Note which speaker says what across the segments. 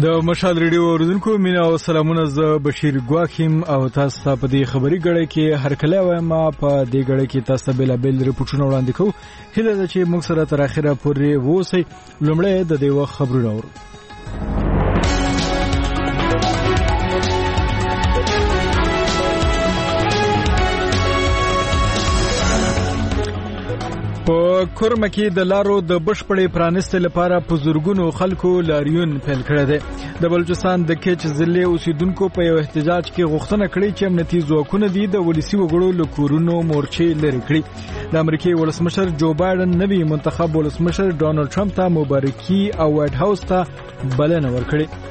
Speaker 1: د مشال ریډیو اوریدونکو مینا او سلامونه، ز بشیر ګواخیم او تاسو په دې خبري غړې کې هر کله وایم په دې غړې کې تاسو بل ریپورتونه وړاندې کوو. هله ده چې موږ سره تر اخره پورې ووسئ. لومړی د دې وخت خبرونه اورو. په کورمه کې د لارو د بشپړې پرانستې لپاره په زورګونو خلکو لاریون پیل کړی دی. د بلوچستان د کیچ ضلع اوسیدونکو په یو احتجاج کې غوښتنه کړې چې امنیتي ځواکونه د ولسي وګړو له کورونو مورچې لرې کړي. د امریکای ولسمشر جو بایدن نوي منتخب ولسمشر ډونالد ټرمپ ته مبارکي او وایټ هاوس ته بلنه ورکړه.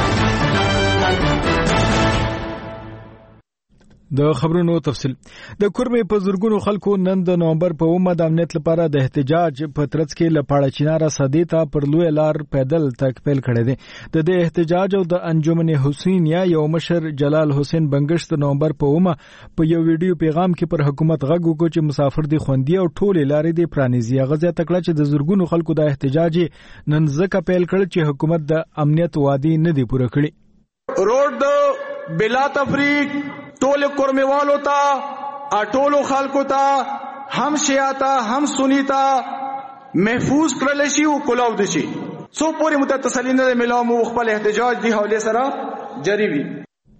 Speaker 1: د خبرونو تفصیل. د کورمې په زورګونو خلکو نن د نومبر په 9 د امنیت لپاره د احتجاج په ترڅ کې لپاره چیناره صدې ته پر لوی لار پیدل تک پیل کړی دی. د دې احتجاج او د انجمن حسین یا یو مشر جلال حسین بنگش د نومبر په 9 په یو ویډیو پیغام کې پر حکومت غږ وکړ چې مسافر دي خوندي او ټول لارې دي پرانیزي. غزا تکړه چې د زورګونو خلکو د احتجاج نن ځکه پیل کړ چې حکومت د امنیت وعده نه دی پوره کړی.
Speaker 2: روډ بلا تفریق ټول کورموالو ته ټولو خلکو ته هم شیعه هم سنی ته محفوظ کړل شي او کولاو دي شي. څو پورې متتسلی نه ملاو مو خپل احتجاج دی حواله سره جری وي.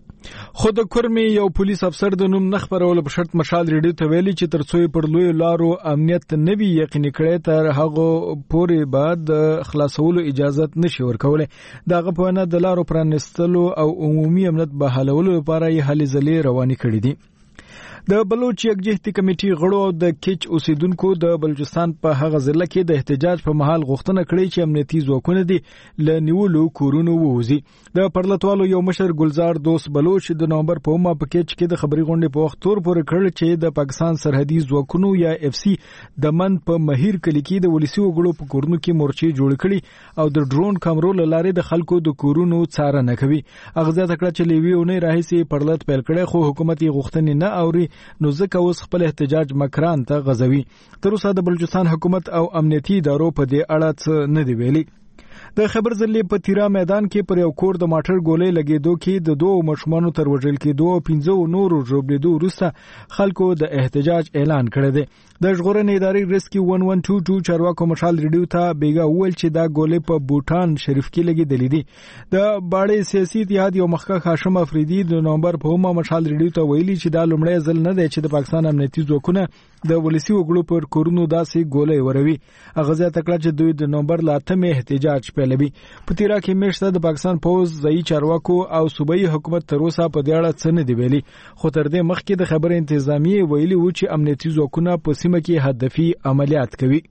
Speaker 1: خود کورمې یو پولیس افسر د نوم نه خبرول په شرط مشال ریډیو ته ویلي چې ترڅو پر لوی لارو امنیت نوي یقیني کړي تر هغه پورې بعد خلاصولو اجازه نشي ورکولای. دغه په نه د لارو پرانستلو او عمومي امنیت بحالولو لپاره یې هلې ځلې روانې کړې دي. د بلوچ یکجهتي کمیټې غړو او د کیچ اوسیدونکو د بلوچستان په هغه ضلع کې د احتجاج په محل غوښتنه کړې چې امنیتي ځواکونه دي ل نیولو کورونو ووزي. د پرلتوالو یو مشر ګلزار دوست بلوچ د نومبر په 9 په کیچ کې د خبري غونډې په وخت تور پورې کړل چې د پاکستان سرحدي ځواکونو یا اف سی د من په مهیر کلی کې د ولسي وګړو په کورونو کې مورچې جوړ کړي او د ډرون کیمرو لارې د خلکو د کورونو څارنه کوي. اغزا تکړه چې لیویونه راهیسي پرلت پیل کړي خو حکومت یې غوښتنې نه اوري نو ځکه اوس خپل احتجاج مکران ته غزوي. تر اوسه د بلوچستان حکومت او امنیتي ادارو په دې اړه څه نه دی ویلي. د خبر ضلع په تیرا میدان کې پر یو کور د ماټر ګولې لګېدو کې د 2 مشمانو تر وژل کېدو او 15 نورو ژوبلېدو وروسته خلکو د احتجاج اعلان کړی دی. د ژغورنې ادارې ریسکیو 1122 چارواکو مشال ریډیو ته بیګا وویل چې دا ګولې په بوټان شریف کې لګېدلې دي. د باړې سیاسي اتحاد یو مخکښ هاشم افریدي د نومبر په 9 مشال ریډیو ته ویلي چې دا لومړی ځل نه دی چې د پاکستان امنیتي ځواکونه د ولسي وګړو پر کورونو داسې ګولې وروي. هغه ځای تکړه چې دوی د نومبر ل 8 احتجاج پیلوي. په تیرا کې میشته د پاکستان پوز ځای چارواکو او صوبایي حکومت تر اوسه په دې اړه څه نه دی ویلي. خو تر دې مخکې د خبر انتظامیه ویلي و چې امنیتي ځواکونه په سیمه کې هدفي عملیات کوي.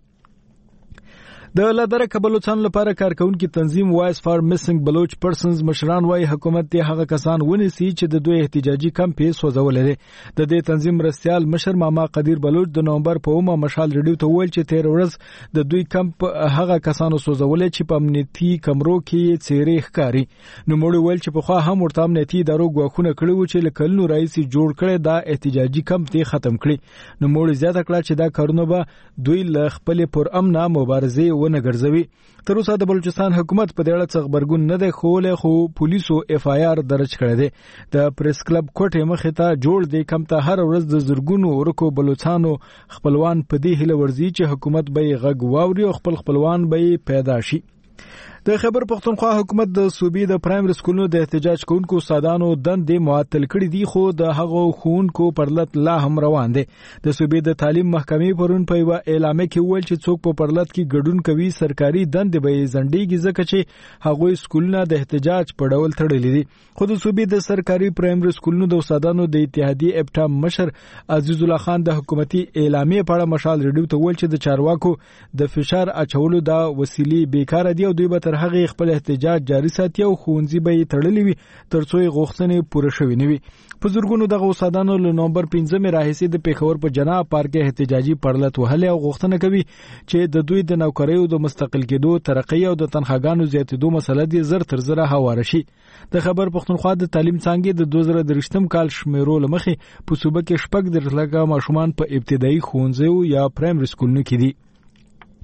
Speaker 1: د لادرکه بلوچستان لپاره کارکونکو تنظیم وایس فار میسنګ بلوچ پرسنز مشران وايي حکومت ته هغه کسان ونیسي چې د دوی احتجاجي کمپ یې سوځول دي. د دې تنظیم مرستيال مشر ماما قدیر بلوچ د نومبر په 9 مشال ریډیو ته ویل چې 13 ورځ د دوی کمپ هغه کسانو سوځول چې په امنیتي کمرو کې چیرې ښکاری. نو موږ ویل چې په خوا هم ورته امنیتي ادارو غواخونه کړي و چې لکلنو رئیس جوړ کړي دا احتجاجي کمپ ته ختم کړي. نو موږ زیاته کړه چې دا کارونه به دوی ل خپل پر امنه مبارزه ونه ګرځوي. تر اوسه د بلوچستان حکومت په دې اړه څه خبرګون نه دی خو پولیسو اف آی آر درج کړی دی. د پریس کلب کوټه مخې ته جوړ دی کم ته هر ورځ د زرګونو ورکو بلوچستانو خپلوان په دې هله ورزي چې حکومت به غږ واوري او خپلوان به پیدا شي. د خیبر پختونخوا حکومت د صوبې د پرایمری سکولونو د احتجاج کوونکو استادانو دندې معطل کړې دي خو د هغو ښوونکو پرلت لا هم روان دي. د صوبې د تعلیم محکمې پرون په یو اعلامیه کې ویل چې څوک په پرلت کې ګډون کوي سرکاري دندې به ځنډېږي ځکه چې هغوی سکولونه د احتجاج په ډول تړلې دي. خو د صوبې د سرکاري پرایمری سکولونو د استادانو د اتحادیې اپټا مشر عزیز الله خان د حکومتي اعلامیه په اړه مشال ریډیو ته ویل چې د چارواکو د فشار اچولو دا وسیلې بیکاره دي او دوی به تر هغه خپل احتجاج جاری ساتي او ښوونځي به تړلې وي ترڅو غوښتنې پوره شوي نه وي. په زورګونو دغه استادانو له نومبر 15 راهیسې د پیښور په جناب پارک احتجاجي پرلت وهلې او غوښتنه کوي چې د دوی د نوکریو د مستقل کېدو ترقی او د تنخواګانو زیاتېدو مسله دې زر تر زره هواره شي. د خبر پختونخوا د تعلیم څانګې د 2023 کال شمیرو لمخې په صوبه کې 6 لکه ماشومان په ابتدایي ښوونځیو یا پرایمري سکولونو کې دي.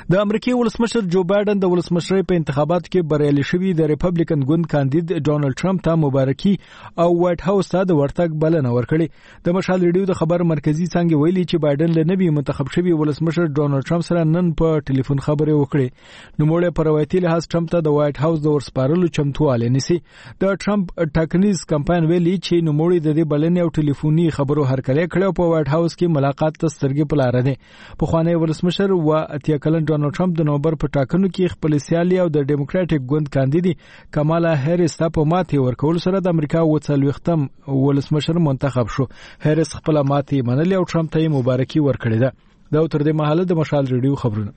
Speaker 1: د امریکای ولسمشر جو بایدن د ولسمشرۍ په انتخاباتو کې بریالي شوی د ریپبلیکن ګوند کاندید ډونالد ټرمپ ته مبارکي او وایټ هاوس ته د ورتګ بلنه ورکړې. د مشال ریډیو د خبر مرکزی څنګه ویلي چې بایدن له نوي منتخب شوی ولسمشر ډونالد ټرمپ سره نن په ټلیفون خبرې وکړې. نوموړی په روایتي لحاظ ټرمپ ته د وایټ هاوس د ورسپارلو چمتوالی نیسي. د ټرمپ ټاکنیز کمپاین ویلي چې نوموړی د دې بلنې او ټلیفوني خبرو هرکلی کړی او په وایټ هاوس کې ملاقات ته سترګې په لاره دي. پخوانی ولسمشر و اتیا کلن ډونالد ټرمپ د نومبر په ټاکنو کې خپل سیالي او د ډیموکراټیک ګوند کاندید کمالا هریس ته په ماتې ورکول سره د امریکا وڅلوختم ولسمشر منتخب شو. هریس خپل ماتې منلې او ټرمپ ته مبارکي ورکړې ده. دا تر دې مهاله د مشال ریډیو خبرونه.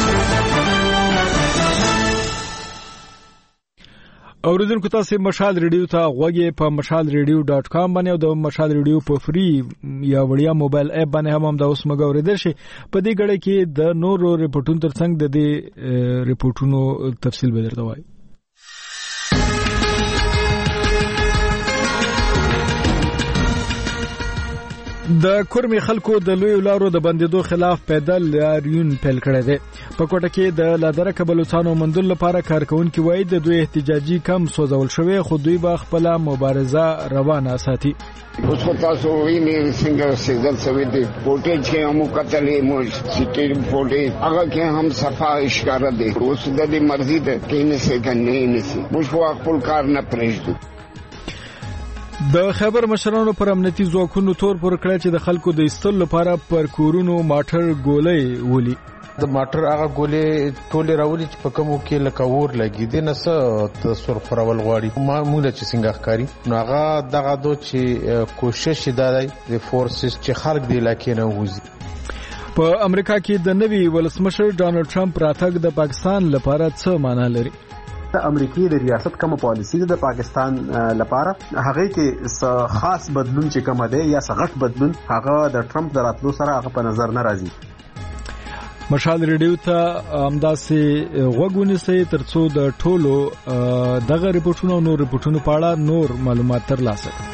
Speaker 1: اوریدونکو تاسو مشال ریډیو ته غوږی په mashalradio.com باندې او د مشال ریډیو په فری یا وړیا موبایل اپ باندې هم د اوس مګ اوریدل شي. په دې غړې کې د نورو ریپورتونو ترڅنګ د دې ریپورتونو تفصیل به درته وایي. د کورمي خلکو د لوی لارو د بندیدو خلاف پیدل لاریون پیل کړی دی. په کوټه کې د لادرکه بلوچستان مندل لپاره کارکونکو وایي د دوی احتجاجي کم سوځول شوی خو دوی به خپل مبارزه روانه ساتي.
Speaker 3: اوس خو تاسو وینئ څنګه سیزل سوي دي فوټیج کې هم کتلې مو سټیټ فوټیج هغه کې هم صفا اشاره دي. اوس د دې مرزي ده کې نه څه کنه نه سي موږ خپل کار نه پرېږدو.
Speaker 1: د خیبر مشرانو پر امنیتي ځواکونو تور پر کړی چې د خلکو د ایستلو لپاره پر کورونو ماټر ګولۍ ولي.
Speaker 4: د ماټر هغه ګولې ټولې راولي چې په کومو کې لکه ور لګي دي نه څه تصور خورول غواړي معموله چې څنګه ښکاری نو هغه دغه دو چې کوشش دی د فورسز چې خلک دی لکه نه وځي.
Speaker 1: په امریکا کې د نوي ولسمشر ډونالد ټرمپ راتګ د پاکستان لپاره څه معنی لري؟
Speaker 5: د امریکای د ریاست کوم پالیسی د پاکستان لپاره هغه کې خاص بدلون چې کوم دی یا غټ بدلون هغه د ټرمپ دراتلو سره هغه په نظر نه راځي.
Speaker 1: مشال ریډیو ته همداسې غوږ سي ترڅو د ټولو دغه ریپورتونو او نور ریپورتونو په اړه نور معلومات ترلاسه کړئ.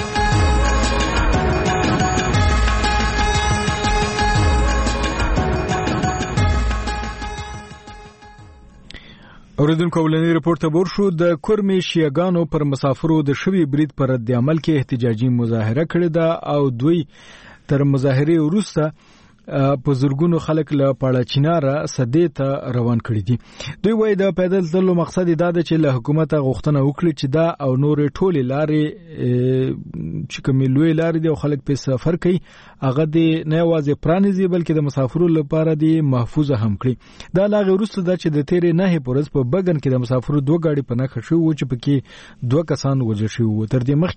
Speaker 1: اوریدونکو ولنی ریپورت ته ورشو. د کورمي شیعاګانو پر مسافرو د شوی برید پر رد عمل کې احتجاجي مظاهره کړې ده او دوی تر مظاهره وروسته په زورګونو خلک له پاړه چیناره سدې ته روان کړي دي. دوی وایي د پیدل تللو مقصد دا دی چې له حکومت غوښتنه وکړي چې دا او نور ټولې لارې چې کومې لوی لارې دي او خلک په سفر کوي هغه د نه یوازې پرانیزي بلکې د مسافرو لپاره د محفوظه هم کړي. دا لاغه وروسته د چې د تیرې نه پورز په بګن کې د مسافرو دوه گاډي په نخښه شو چې پکې دوه کسان وژل شوي. تر دې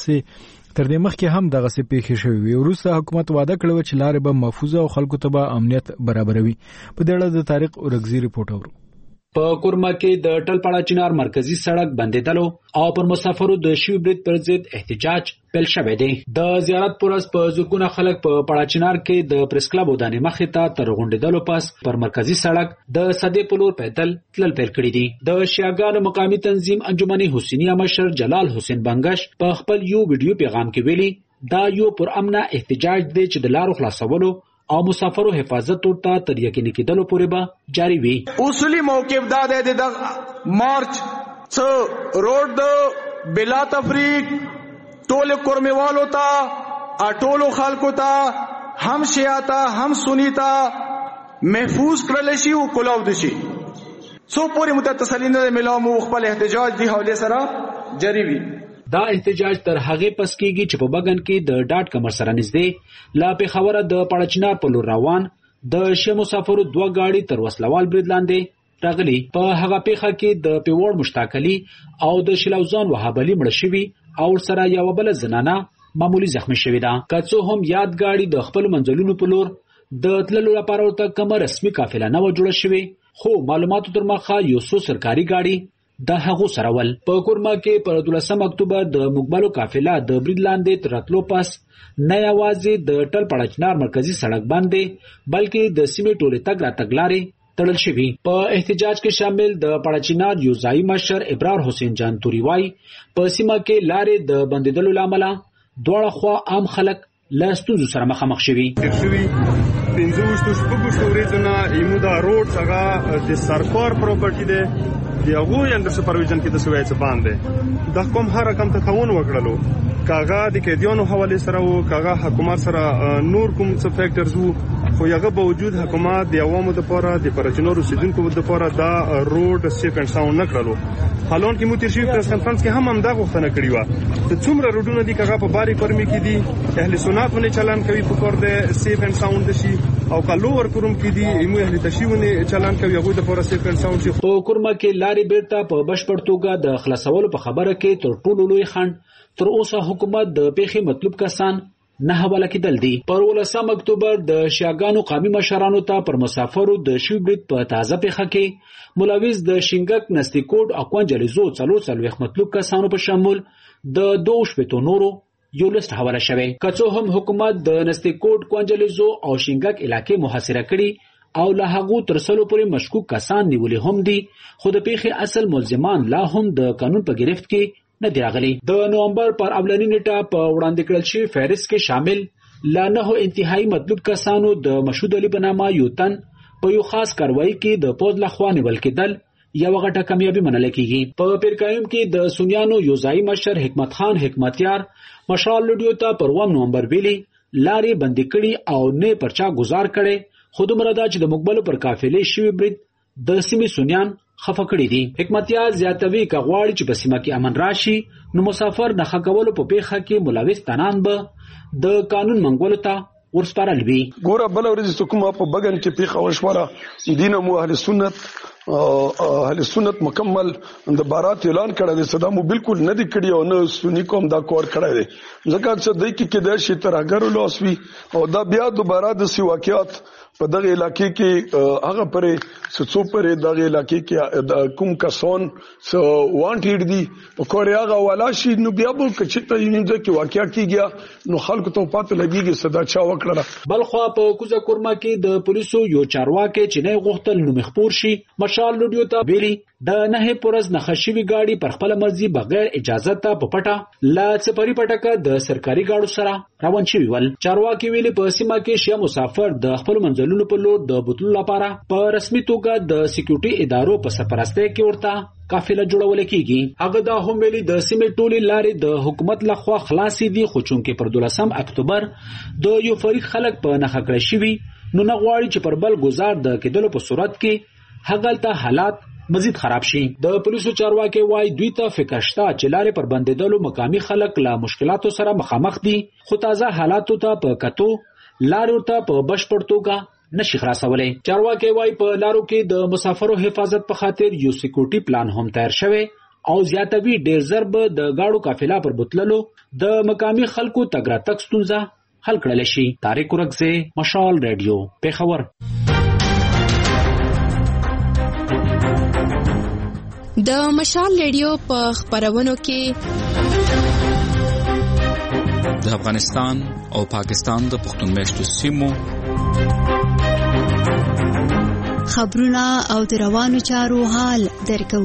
Speaker 1: مخکې هم دغه څه پیښې شوې وي. وروسته حکومت وعده کړو چې لارې به محفوظه او خلکو ته به امنیت برابروي. په دې اړه د طارق اورګزي ریپورت اورو.
Speaker 6: په کورما کې د ټلپاړه چنار مرکزی سړک بندیدلو او پر مسافرو د شوی برید پر ضد احتجاج پیل شوی دی. د زیارت پرز په زورګونه خلک په پاړه چنار کې د پریس کلب ودانې مخې ته تر غونډېدلو پس پر مرکزی سړک د سدې په لور پیدل تلل پیل کړی دي. د شیعاګانو مقامی تنظیم انجمن حسینیه مشر جلال حسین بنگش په خپل یو ویډیو پیغام کې ویلي دا یو پر امنه احتجاج دی چې د لارو خلاصولو او مسافرو حفاظت ورته تر یقیني کېدلو پورې به جاری وي.
Speaker 2: اصلي موقف دا دی د مارچ څو روډ د بلا تفریق ټول کورمیوالو ته ټولو خلکو ته هم شیعه هم سنی ته محفوظ کړل شي او کولاو دي شي. څو پورې متتسلین نه ملو مو خپل احتجاج دی حواله سره جاری وي.
Speaker 6: دا احتجاج تر هغه پس کېږي چې په بګن کې د ډاټ کمر سره نږدې لا په خبره د پړچنار په لور روان د شه مسافرو دوه گاډي تر وسلوال برید لاندې راغلي. په هغه پیخه کې د پیوړ مشتاقلی او د شلوزان وهابلی مړ شوی او سره یو بل زنانه معمولی زخمی شوی ده. کڅو هم یاد گاډي د خپل منځلونو په لور د تللو لپاره ورته کوم رسمي قافله نه و جوړه شوی خو معلوماتو تر مخه یو څو سرکاري گاډي د هغو سره ول. په کورما کې پر 12 اکتوبر د مقبلو قافله د برید لاندې تراتلو پس نه یوازې د ټلپاړه چنار مرکزی سړک باندې بلکې د سیمې ټولې تګ راتګ لارې تړل شوي. په احتجاج کې شامل د پاړه چنار یو ځای مشر ابرار حسین جان توری وای په سیمه کې لارې د بندیدلو لامل دواړه خوا عام خلک له ستونزو سره مخامخ شوي.
Speaker 7: پنځه شپږ ورځې نه ایمو دا روډ څنګه د سرکار پراپرټي ده دی هغه انډر سپرویژن کې د سویچ باندې د کوم هر رقم ته تعاون وکړلو کاغه د کېدیانو حواله سره او کاغه حکومت سره نور کوم څه فیکټرز وو خو هغه باوجود حکومت د عوامو لپاره د پرچنورو سیدونکو لپاره دا روډ سیکنډ ساوند نکړلو حالون کې موتیر شي پریس کانفرنس کې هم دا غوښتنه کړې و چې څومره روډونه دي کاغه په باري پرمي کې دي اهل سنت باندې چلان کوي په کور د سیکنډ ساوند شي او کلو ورکوم کې دي ایمو اهل تشیونه چلان کوي هغه د لپاره سیکنډ ساوند شي.
Speaker 6: په کورما کې لارې بیرته په بشپړ توګه د خلاصولو په خبره کې تر ټولو لوی خنډ تر اوسه حکومت د پیښې مطلوب کسان نه حواله کېدل دي. پر 18 اکتوبر د شیاګانو قومي مشرانو ته پر مسافرو د شوبرید په تازه پیښه کې ملوث د شینګک نستیکوډ او کوانجلیزو څلور مطلوب کسانو په شمول د 2 نورو یو لست حواله شوی. که څه هم حکومت د نستیکوډ کوانجلیزو او شینګک علاقې محاصره کړي او له هغو تر سلو پورې مشکوک کسان نیولې هم دي خو د پیښې اصل ملزمان لا هم د قانون په گرفت کې نه دی راغلي. د نومبر پر اولنی نیټه په وړاندې کړل شوی فهرست کې شامل لا نه انتهایی مطلوب کسانو د مشهود علي بنامه یو تن په یو خاص کاروایی کې د پوز لخوا نیول کېدل یو غټه کامیابی منل کېږي. په پیرکایم کې د سنیانو یوځای مشر حکمت خان حکمتیار مشال لډیو ته پر 1 نومبر ویلي لارې بندي کړي او نه پرچا گزار کړي خود مردا چې د مقبل پر قافلې شوی برید د سیمې سنیان خفه کړی دي. حکمتیار زیاتوي کغواړي چې په سیمه کې امن راشي نو مسافر نه خکولو په پیخه کې ملوث تنان به د قانون منګولو ته ورسپارل وي.
Speaker 8: ګوره بل ورځ کومه په بغن کې پیخه وشوره دینه مو اهل سنت مکمل د بارات اعلان کړی دی صدامو بالکل نه دی کړی او نه سنی کوم دا کور کړی دی ځکه چې دای کې د شي ترګر لوسوي او دا بیا دوباره د سی واقعیت په دغه علاقې کې هغه پرې سڅو پرې دغه علاقې کې د کوم کسان وانټډ دي په کوریا غوالا شي نو بیا به کچته یې کې واقعیا کیږي نو خلکو ته پاتې لګيږي صدا چا وکړه.
Speaker 6: بلخوا په کوزه کورما کې د پولیسو یو چارواکي چې نه غوښتل نو مخبور شي مشال لډیو ته ویلي د نه پورز نخښوي گاډي پر خپل مرزي بغیر اجازه ته په پټه لا سپری پټکه د سرکاري گاډو سره روان شوی ول. چارواکي ویلي په سیمه کې شیا مسافر د خپل منځلونو په لور د بوتلو لپاره په رسمي توګه د سکیورټي ادارو په سرپرستی کې ورته قافله جوړول کیږي. هغه دا هم ویلي د سیمې ټولي لارې د حکومت لخوا خلاصې دي خو چونکې پر 12 اکتوبر د یو فریق خلک په نخښه کړی شوی نو نه غواړي چې پر بل گزار د کېدلو په صورت کې هغلته حالات مزید خراب شي. د پولیسو چارواکي وایي دوی ته فکر شته چې لارې پر بندیدلو مقامي خلک له مشکلاتو سره مخامخ دي خو تازه حالاتو ته په کتو لارو ته په بشپړ توګه نشي خلاصولای. چارواکي وایي په لارو کې د مسافرو حفاظت په خاطر یو سکیورټي پلان هم تیار شوی او زیاتوي ډیر ضرب د گاډو قافله پر بوتللو د مقامي خلکو تګ راتګ ستونزه حل کړل شي. طارق ورکزه مشال رادیو پیښور.
Speaker 9: د مشال ریډیو په خبرونو کې
Speaker 10: د افغانستان او پاکستان د پښتون میشتو سیمو
Speaker 9: خبرونه او د روانو چارو حال درکو.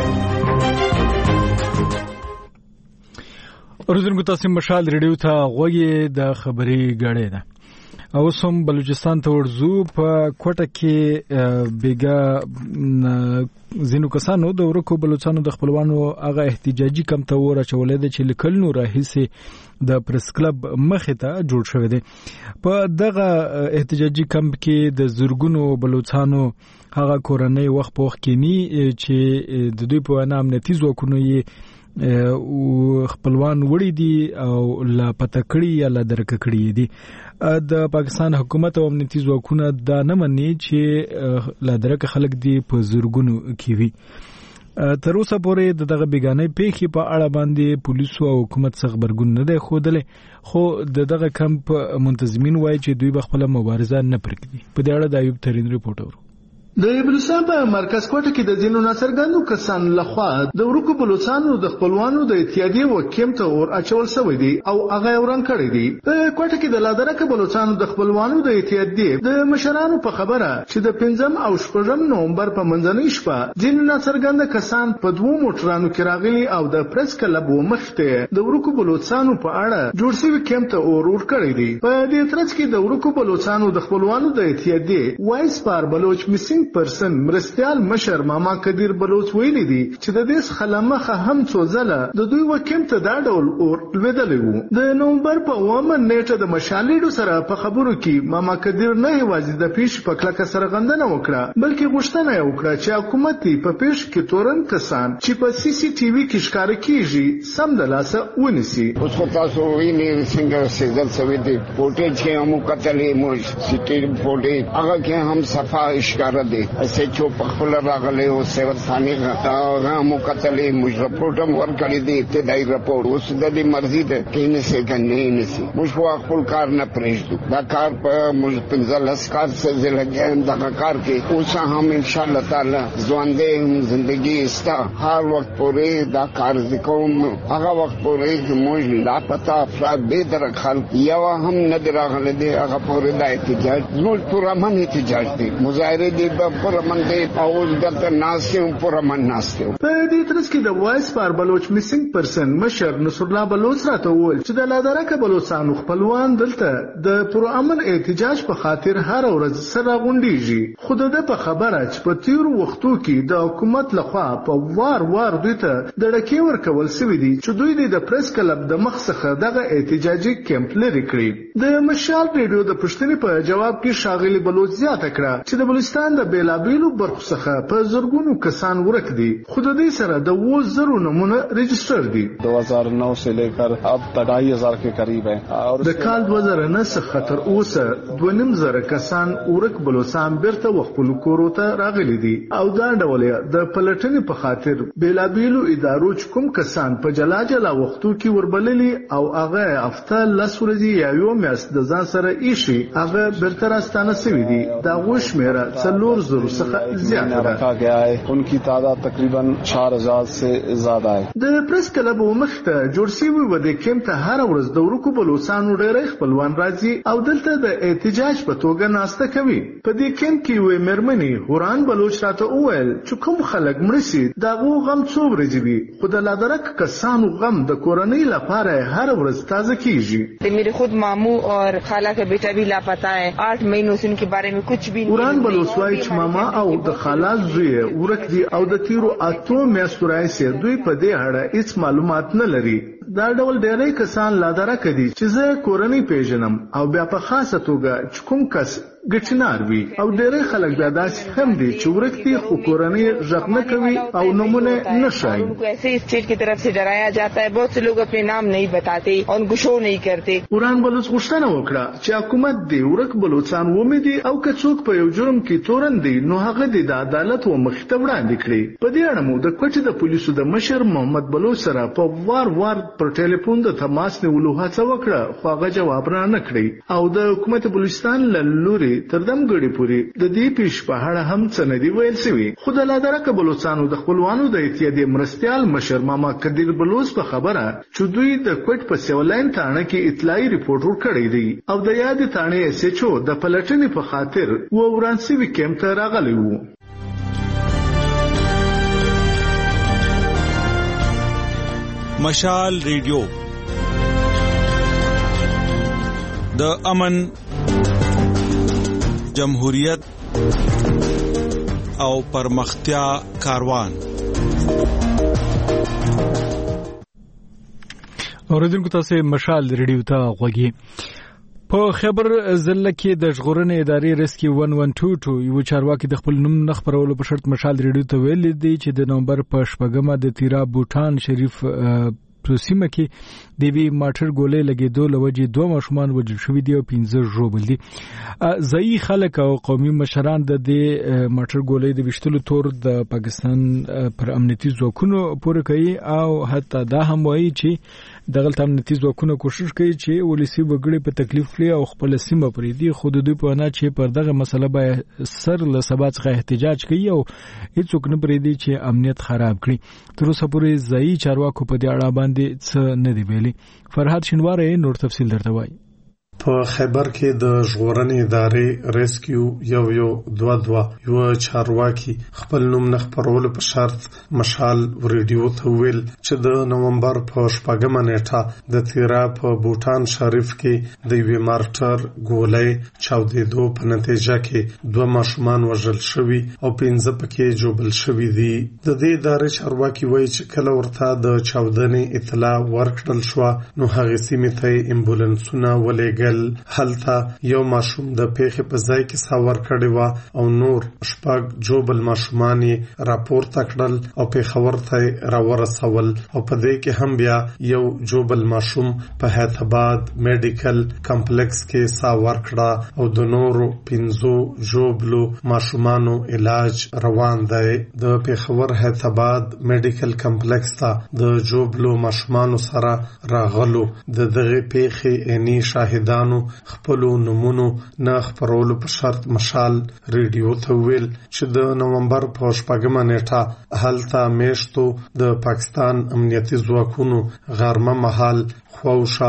Speaker 1: ورزنګو تاسو مشال ریډیو ته غوږی د خبري غړې ده. او سم بلوچستان ته ورزو په کوټه کې بیګا زینو کسانو د ورکو بلوچستانو د خپلوانو هغه احتجاجي کم ته ورچولې ده چې لکلنو راهیسه د پریس کلب مخه ته جوړ شوی دی. په دغه احتجاجي کم کې د زورګونو بلوچستانو هغه کورنۍ وخت په وخت کې ني چې د دوی په نام نتیز وکونو یې او خپلوان وړي دي او لا پتکړی یا لا درککړی دي. د پاکستان حکومت او امنیتي ځواکونه دا نه مني چې لا درک خلک دي په زورګونو کې وي. تر اوسه پورې دغه بیگانې پیښې په اړه باندې پولیسو او حکومت څخه خبرګون نه دی خوده خو دغه کمپ منتظمین وایي چې دوی به خپل مبارزه نه پرېږدي. په دې اړه د ایوب ترين ریپورت اورو.
Speaker 11: د بلوچستان په مرکز کوټه کې د ځینو ناڅرګندو کسانو لخوا د ورکو بلوچستانو د خپلوانو د اتحادیې وکیم ته اور اچول شوی دی او هغه وران کړی دی. په کوټه کې د لادرکه بلوچستانو د خپلوانو د اتحادیې د مشرانو په خبره چې د 5 او 6 نومبر په منځنۍ شپه ځینو ناڅرګند کسان په 2 موټرانو کې راغلي او د پریس کلب مخته د ورکو بلوچستانو په اړه جوړ شوی کیم ته اور کړی دی. په دې ترڅ کې د ورکو بلوچستانو د خپلوانو د اتحادیې وایس پار بلوچ میسنګ پرسن مرستيال مشر ماما قدیر بلوچ ویلي دي چې د دې خلمخه هم څو ځله د دوی وکیم ته دا ډول اور لویدلی وو. د نومبر په 1 نیټه د مشالېډو سره په خبرو کې ماما قدیر نه یوازې د پیش په کلکه سرغندنه وکړه بلکې غوښتنه یې وکړه چې حکومت په پیش کې تورن کسان چې په سی سی ټي وي کې ښکار کیږي سم د لاسه ونیسي.
Speaker 3: اوس خو تاسو وینئ څنګه سیدل سوي دي فوټیج کې هم کتلې موږ سټیل فوټیج هغه کې هم صفا ښکار دي ایسے چو پخپل راغلے او سیور ثانی غا مقتلی مج رپورټم ورکړی دی ابتدایي رپورټ اوس د دې مرزي ده کینه سي کنه نه سي موږ خپل کار نه پرېږدو دا کار په موږ پنځه کار څه لګیم دا کار کې اوس هم ان شاء الله تعالی ژوندې زندگی استا هر وخت پورې دا کار وکوم هغه وخت پورې چې موږ لا پتا افراد به در خلک یو هم نه دراغله دی هغه پورې د احتجاج موږ پورا من احتجاج دی مظاهره دی پرمن دی او دلته ناسته پرمن ناسته.
Speaker 11: په دې ترڅ کې د وایس پار بلوچ میسنګ پرسن مشر نصر الله بلوچ راته وویل چې د لادرکه بلوچستانو خپلوان دلته د پرامن احتجاج په خاطر هر ورځ سره غونډيږي. خو د په خبره چې په تیر وختو کې د حکومت لخوا په وار دوی ته د ډکې ورکول شوی دي چې دوی د پریس کلب د مخ څخه دغه احتجاجي کیمپ لري کړی. د مشال ریډیو د پښتنې په جواب کې شاغلي بلوچ زیاته کړه چې د بلوچستان د بیلابیلو برخو څخه په زرګونو کسان ورک دي خو د دې سره د 2000 نمونه رجسٹر دي.
Speaker 12: 2009 से लेकर अब तक 2500 के करीब है और
Speaker 11: د کال 2009 څخه تر اوسه 2500 کسان ورک بلوچستان بیرته خپل کورو ته راغلي دي او دا ډول د پلټنې په خاطر بیلابیلو ادارو کوم کسان په جلا وختو کې وربللي او هغه هفته لس ورځې یا یو میاشت د ځان سره ایشي هغه بیرته راستانه شوی دي. دا وشمیره 4000 څخه زیاته
Speaker 12: रखा गया है उनकी तादाद तकरीबन 4000 से ज्यादा है.
Speaker 11: د پریس کلب مخته جوړ شوی و د کیمپ ته هر ورځ د ورکو بلوچستانو ډېر خپلوان راځي او دلته د احتجاج په توګه ناسته کوي. په دې کیمپ کې وې مرمنې هوران بلوچ راته وویل چې کوم خلک مړسي دا غم څو ورځې وي خو د لادرک کسانو غم د کورنۍ لپاره هر ورځ تازه کیږي.
Speaker 13: میرے خود مامو اور خالہ کا بیٹا بھی لاپتہ ہے 8 مہینوں سے ان کے بارے میں کچھ بھی
Speaker 11: هوران بلوچ وايي چې ماما او د خالہ زوی ورک دي او د تیرو 8 میاشتو راځي دوی په دې اړه هیڅ معلومات نه لري. دا ډول ډېری کسان لادرکه دي چې زه کورنۍ پیژنم او بیا په خاصه توګه چې کوم کس ګټنار وي او ډېری خلک بیا داسې هم دي چې ورک دي خو کورنۍ غږ نه کوي او نمونه نه شایي.
Speaker 13: उनको ऐसे स्टेट की तरफ से डराया जाता है बहुत से लोग अपने नाम नहीं बताते और उनको शो नहीं करते.
Speaker 11: وران بلوچ غوښتنه وکړه چې حکومت دې ورک بلوچستان ومدي او که څوک په یو جرم کې تورن دي نو هغه د عدالت و مخ ته وړاندې کړي. په دې اړه مو د کوټې د پولیسو د مشر محمد بلوچ سره په وار پر ټلیفون د تماس نیولو هڅه وکړه خو هغه جواب را نه کړی او د حکومت بلوچستان لوري تر دمګړي پوري د دې پیش په اړه هم څه نه دی ویل شوی. خو د لادرکه بلوچستانو د خپلوانو د اتحادیې مرستيال مشر ماما قدیر بلوچ په خبره چې دوی د کوټ په سیولاین تانه کې اطلاعي ریپورت ورکړی دی او د یاد تانه ایس ایچ او د پلټنې په خاطر ورانسوي کیمپ ته راغلی وو.
Speaker 14: مشال ریډیو د امن جمهوریت او پرمختیا کاروان.
Speaker 1: اوریدونکو تاسو مشال ریډیو ته غوږی. په خبر ضلع کې د ژغورنې ادارې ریسکیو 1122 یو چارواکي د خپل نوم نه خبرولو په شرط مشال ریډیو ته ویل دي چې د نومبر په شپږمه د تیرا بوټان شریف پروسیمه کې د وی ماټر ګولې لګیدو لوجې 2 ماشومان وژل شوي دي او 15 ژوبل دي. ځایي خلک او قومي مشران د دې ماټر ګولې د وشتلو تور د پاکستان پر امنیتي ځواکونو پورې کوي او حتی دا هم وایي چې دغه امنیتي ځواکونه کوشش کوي چې ولسی وګړي په تکلیف کړي او خپل سیمه پرېږدي، خو د دوی په وینا چې پر دغه مسله به سر له سبا څخه احتجاج کوي او هیڅوک نه پرېږدي چې امنیت خراب کړي. تر اوسه پورې ځایي چارواکو په دې اړه باندې څه نه دی ویلي. فرهاد شینواری نور تفصیل درته وایي.
Speaker 15: په خیبر کې د ژغورنې ادارې ریسکیو یو 22 یو چارواکي خپل نوم نه خپرولو په شرط مشال ریډیو ته ویل چې د نومبر په 4 نیټه د تیرا په بوټان شریف کې د یوې مارټر ګولۍ چاودېدو په نتیجه کې 2 ماشومان وژل شوي او 15 پکې جوبل شوي دي. د دې ادارې چارواکي وایي چې کله ورته د چاودنې اطلاع ورکړل شو نو هغه سیمې ته امبولانسونه ولېږل. هلته یو ماشوم د پیښې په ځای کې ساور کړی و او نور شپږ جوبل ماشومان یې راپورته کړل او پیښور ته راورسول او په دې کې هم بیا یو جوبل ماشوم په حیدرآباد میډیکل کمپلیکس کې ساور کړه او د نورو 15 جوبلو ماشومانو علاج روان دی. د پیښور حیدرآباد میډیکل کمپلیکس ته د جوبلو ماشومانو سره راغلو د دغه پیښې عیني شاهدان خپلو نمونو نه خپرولو په شرط مشال ریډیو ته ویل چې د نومبر په 4 نیټه هلته میشتو د پاکستان امنیتي ځواکونو غرمه مهال خواوشا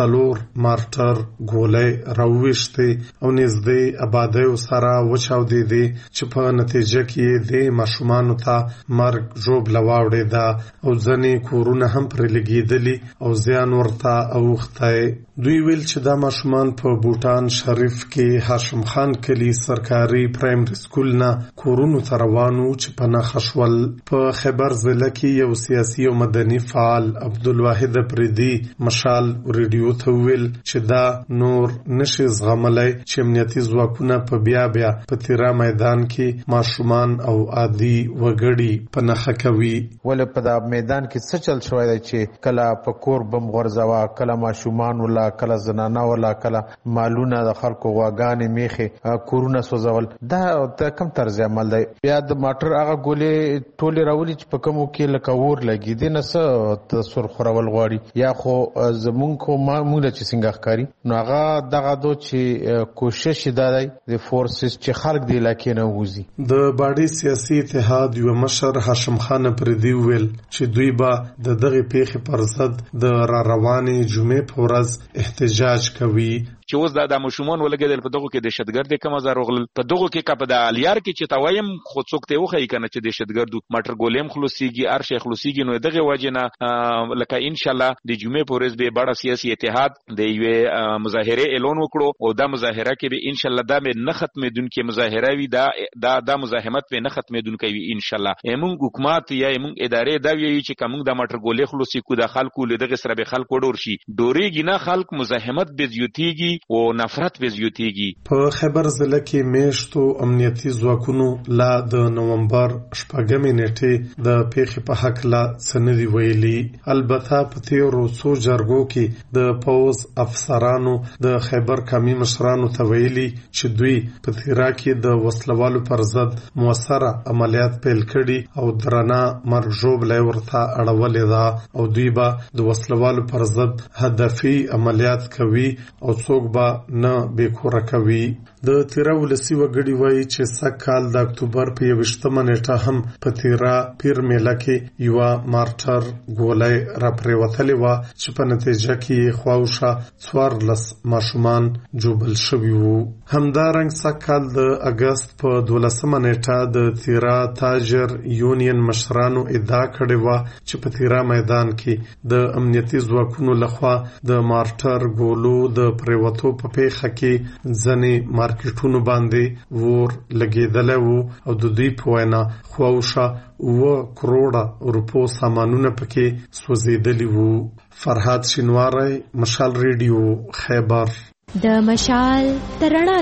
Speaker 15: 4 مارټر ګولۍ راوویشتې او نږدې آبادیو سره وچاودېدې چې په نتیجه کې د ماشومانو ته مرګ ژوبله واوړېده او ځینې کورونه هم پرې لګېدلي او زیان ورته اوښتی. دوی ویل چې دا ماشومان په بوټان شریف کې هاشم خان کلی سرکاري پرایمري سکول نه کورونو ته روانو چې په نښه شول. په خیبر ضلع کې یو سیاسي او مدني فعال عبدالواحد پریدي مشال ریډیو ته ویل چې دا نور نشي زغملی چې امنیتي ځواکونه په بیا په تیرا میدان کې ماشومان او عادي وګړي په نښه کوي.
Speaker 4: ولې په دا میدان کې څه چل شوی دی چې کله په کور بم غورځوه، کله ماشومان ولا کله زنانه ولا کله مالونه د خلکو غواګانې میخې کورونه سوځول، دا کم طرز عمل دی؟ بیا د ماټر هغه ګولې ټولې راولي چې په کومو کې لکه اور لګېدې نه څه سرخ خورول غواړي یا خو زمونږ خو موږ چې څنګه ښکاري نو هغه دغه دو چې کوشش دا دی د فورسز چې خلک د علاقې نه ووځي.
Speaker 15: د باډي سیاسي اتحاد یو مشر هاشم خان پردي ویل چې دوی به د دغه پیښې پر ضد د را روانې جمعې په ورځ احتجاج کوي.
Speaker 16: چې اوس دا د مشمون ولګیدل په دغه کې دهشتګرد کم زر وغلل په دغه کې کا په د الیار کې چې تاویم خو څوک ته وخی کنه چې دهشتګردو مټر ګولیم خلاصيږي ارشه خلاصيږي نو دغه وجنه لکه ان شاء الله د جمعې پورز به بڑا سیاسي اتحاد د یو مظاهره اعلان وکړو او دا مظاهره کې به ان شاء الله دا نه ختمېدونکې مظاهره وي، دا مزاحمت به نه ختمېدونکې وي ان شاء الله. موږ حکومت یا موږ ادارې دا وی چې کوم د مټر ګولې خلاصي کو د خلکو له دغه سره به خلکو ډور شي ډوريږي نه خلک مزاحمت به زیاتیږي او نفرت به زیاتیږي.
Speaker 15: په خیبر ضلع کې میشتو امنیتي ځواکونو لا د نومبر 4 نیټې د پیښې په حق لا سندي ویلي. البته په تیرو څو جرګو کې د پوز افسرانو د خیبر کمی مشرانو ته ویلي چې دوی په تیرا کې د وسلوالو پر ضد موثره عملیات پیل کړي او درنه مرګ ژوبله ورته اړولې ده او دوی به د وسلوالو پر ضد هدفي عملیات کوي او څوک به نه بیکوره کوي. د تیرا ولسی وګړي وایي چې سکهال د اکتوبر په 21 نیټه هم په تیرا پیر میله کې یو مارټر ګولۍ را پریوتلې و چې په نتیجه کې خواوشا 14 ماشومان جوبل شوي وو. همدارنګ سکهال د اگست په 12 نیټه د تیرا تاجر یونین مشرانو ادعا کړې و چې په تیرا میدان کې د امنیتي ځواکونو لخوا د مارټر ګولو د پریوتو په پیښه کې ځنې مارکیټونو باندې ور لګیدل وو او د دوی په وینا خواوشا 2 کروڑه روپو سامانونه پکې سوځیدلی وو. فرهاد شینواری مشال ریډیو خیبر.
Speaker 9: د مشال ترڼا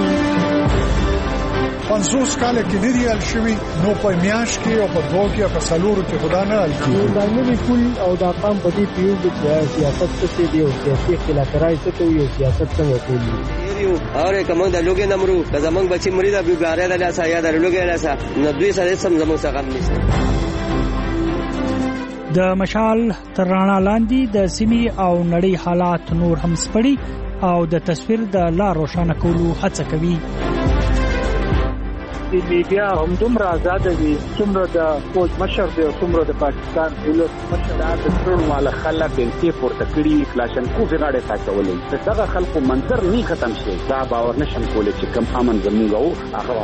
Speaker 9: لاندې
Speaker 17: 50 کال کې لري الشوي نو په میاش کې او په دوه کې په سلورو کې خدا نه الشي
Speaker 18: دا نه کول او دا قام په دې پیو کې سیاست څه دی او سیاسي خلافکارای څه کوي او سیاست څنګه کوي
Speaker 19: اور کوم د لوګي نمرو که زمنګ بچي مرید ابو ګاره د لاسه یا د لوګي لاسه نو دوی سره سم زمو څنګه نشي.
Speaker 20: د مشال تر رڼا لاندې د سیمې او نړۍ حالات نور هم سپړي او د تصویر د لا روښانه کولو هڅه کوي.
Speaker 18: د میډیا هم دومره آزاد دي څومره د فوج مشر دی او څومره د پاکستان دولت مشر د ټول مال خلک بنتي پورته کړي کلاشنکوف غاړه تاچولې دغه خلکو منظر نه ختم شي دا باور نشم کولای چې کم امن زموږ او هغه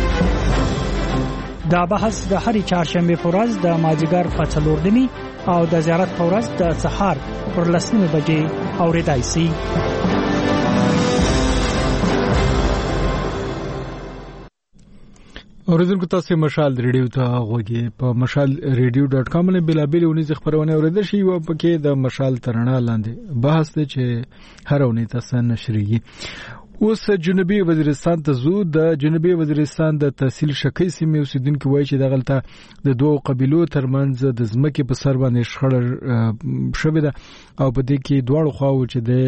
Speaker 18: واپس.
Speaker 20: دا بحث د هرې چهارشنبه په ورځ د مازیګر په 4 او د زیارت په ورځ د سهار پر 10 بجې اوریدای شي.
Speaker 1: اوریدونکو تاسو مشال ریډیو ته غوږی په mashalradio.com باندې بلابل ونیز خبرونه اوریدل شي او پکې د مشال ترنا لاندې بحث ته چې هر ونی تاسو نشریږي. اوس جنوبي وزیرستان ته زو د جنوبي وزیرستان د تحصیل شکی سیمې اوسیدونکو وایي چې دغلته د دوه قبيلو ترمنځ د ځمکې په سر باندې شخړه شوې ده او په دې کې دواړو خواو چې د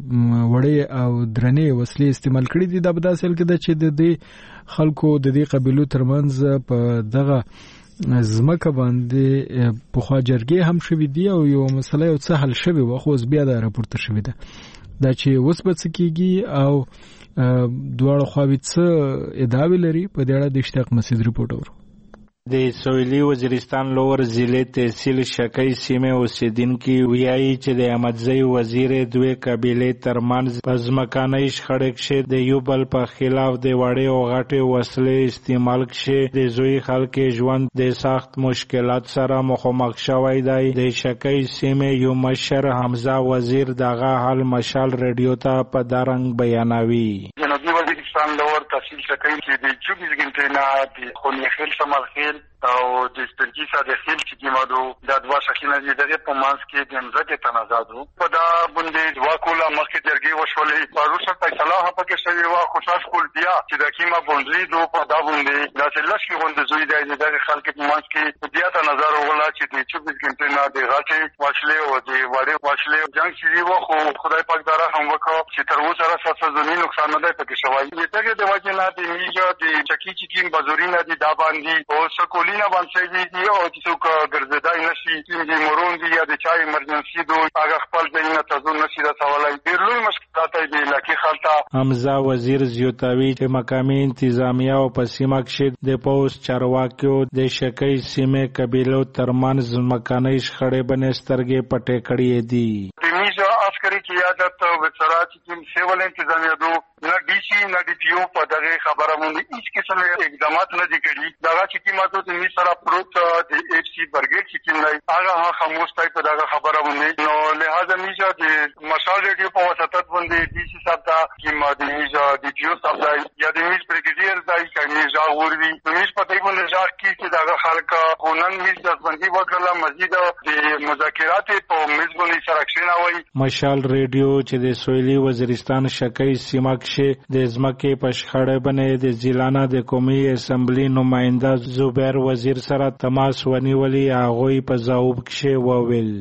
Speaker 1: وړې او درنې وسلې استعمال کړې دي. دا په داسې حال کې ده چې د دې خلکو د دې قبيلو ترمنځ په دغه ځمکه باندې په خوا جرګې هم شوې دي او یو مسله یو څه حل شوې و خو بیا دا راپورته شوې ده دا چې اوس به څه کېږي او دواړه خواوې څه ادعاوې لري. په دې اړه د اشتیاق مسعود رپورټ اورو.
Speaker 21: د سویلي وزیرستان لور ضلع تحصیل شکی سیمې اوسیدونکي وایي چې د احمدزی وزیر دوی قبیلې ترمنځ په ځمکانۍ شخړې کې د یو بل په خلاف د وړې او غټې وسلې استعمال کې د زوی خلک ژوند د سخت مشکلات سره مخامخ شوی دی. د شکی سیمې یو مشر حمزه وزیر دغه حال مشال ریډیو ته په دارنګ بیانوي.
Speaker 22: جنوبي وزیرستان لور تحصیل شکی کې د 24 غنټې نه د خونی خیل شمال خیل او د سپرګیسا د خیل چې کیمادو د دوا شخینه دي دغه په مانس کې د امزه تنازعو په دا باندې دوا کوله مخکې درګي وشولې پروسه فیصله پکې شوی وا خوشاش کول بیا چې د کیما بوندري دو په دا باندې د لشي غوند زوی د دغه خلک په مانس کې بیا تنازع ولا چې د 24 غنټې نه د غاټي واښلې او د وړې واښلې جنگ شي وو خو خدای پاک دارا هم وکړو چې تر اوسه سره څه ځنی نقصان نه دی پکې شوی. دغه د وجه نه د میجا د چکی چې کیم بازورینه دي دا باندې او سکولینا باندې دی او چې څوک ګرځیدای نشي چې مورون دي یا د چای ایمرجنسي دوی هغه خپل ځینې تاسو نشي رسولای. ډېر لوی مشکلات دي لکه خلتا.
Speaker 21: حمزه وزیر زیوتاوی چې مقامي انتظامیه او پسیمه کې د پوس چارواکیو د شکی سیمې قبیلو ترمنځ مکانې شخړې بنسترګې پټې کړې دي.
Speaker 22: میجا عسکري قیادت وزارت چې سیول انتظامیه دو نه ډي سي نه ډي پی او په دغه خبره باندې هیڅ قسم اقدامات نه دي کړي. دغه چې کیماتو د می سره پروت د اف سی برګیټ چې کیندای هغه خاموش تای په دغه خبره باندې نو لہذا میجا د مشال ریډیو په واسطه باندې ډي سي صاحب ته کیما د میجا ډي پی او صاحب یا د میج بریګیډیر دای چې میجا وروي میج په دې باندې ځاګ کې دغه خلک قانون میج د باندې وکړه مزید د مذاکرات په میز باندې سره کښیناوي.
Speaker 21: مشال ریډیو چې د سویلي وزیرستان شکی سیمه کې د ځمکې په شخړې باندې د ځلانه د قومي اسمبلی نماینده زبیر وزیر سره تماس ونیولي هغه په ځواب کې وویل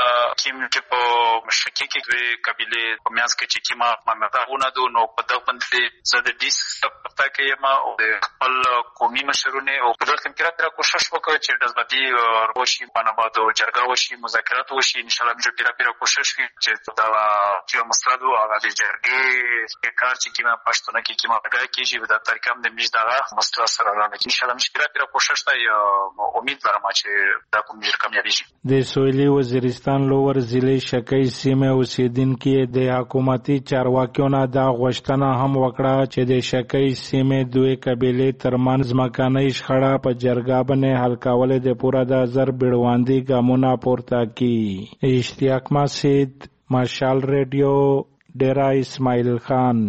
Speaker 23: کیم چې په مشکې کې دوی قبيله په میاس کې چې کیما ممتاونه دو نو په دغه باندې زه د دیس پتا کې ما او د خپل قومي مشرونه او په دغه کې راته کوشش وکړ چې د ځبدي روشي باندې باندې جرګه وشي مذاکرات وشي ان شاء الله موږ پیرا کوشش کوي چې دا چې مستندو هغه د جرګې کار چې کیما پښتون کې کیما راګه کیږي د ترکم د میز دغه مستند سره راځي ان شاء الله موږ پیرا کوشش کوي امید لرم چې دا کوم کامیابی شي.
Speaker 21: د سویلي وزیرستان لور ضلع شکی سیمه اوسیدونکو د حکومتي چارواکیو نه دا غوښتنه هم وکړه چې د شکی سیمه دوی قبیلې ترمنځ مکانې شخړه په جرګه باندې حل کول د پوره د زر بیړواندي ګامونه پورته کړي. اشتیاق مسعود مشال ریډیو ډیرا اسماعیل خان.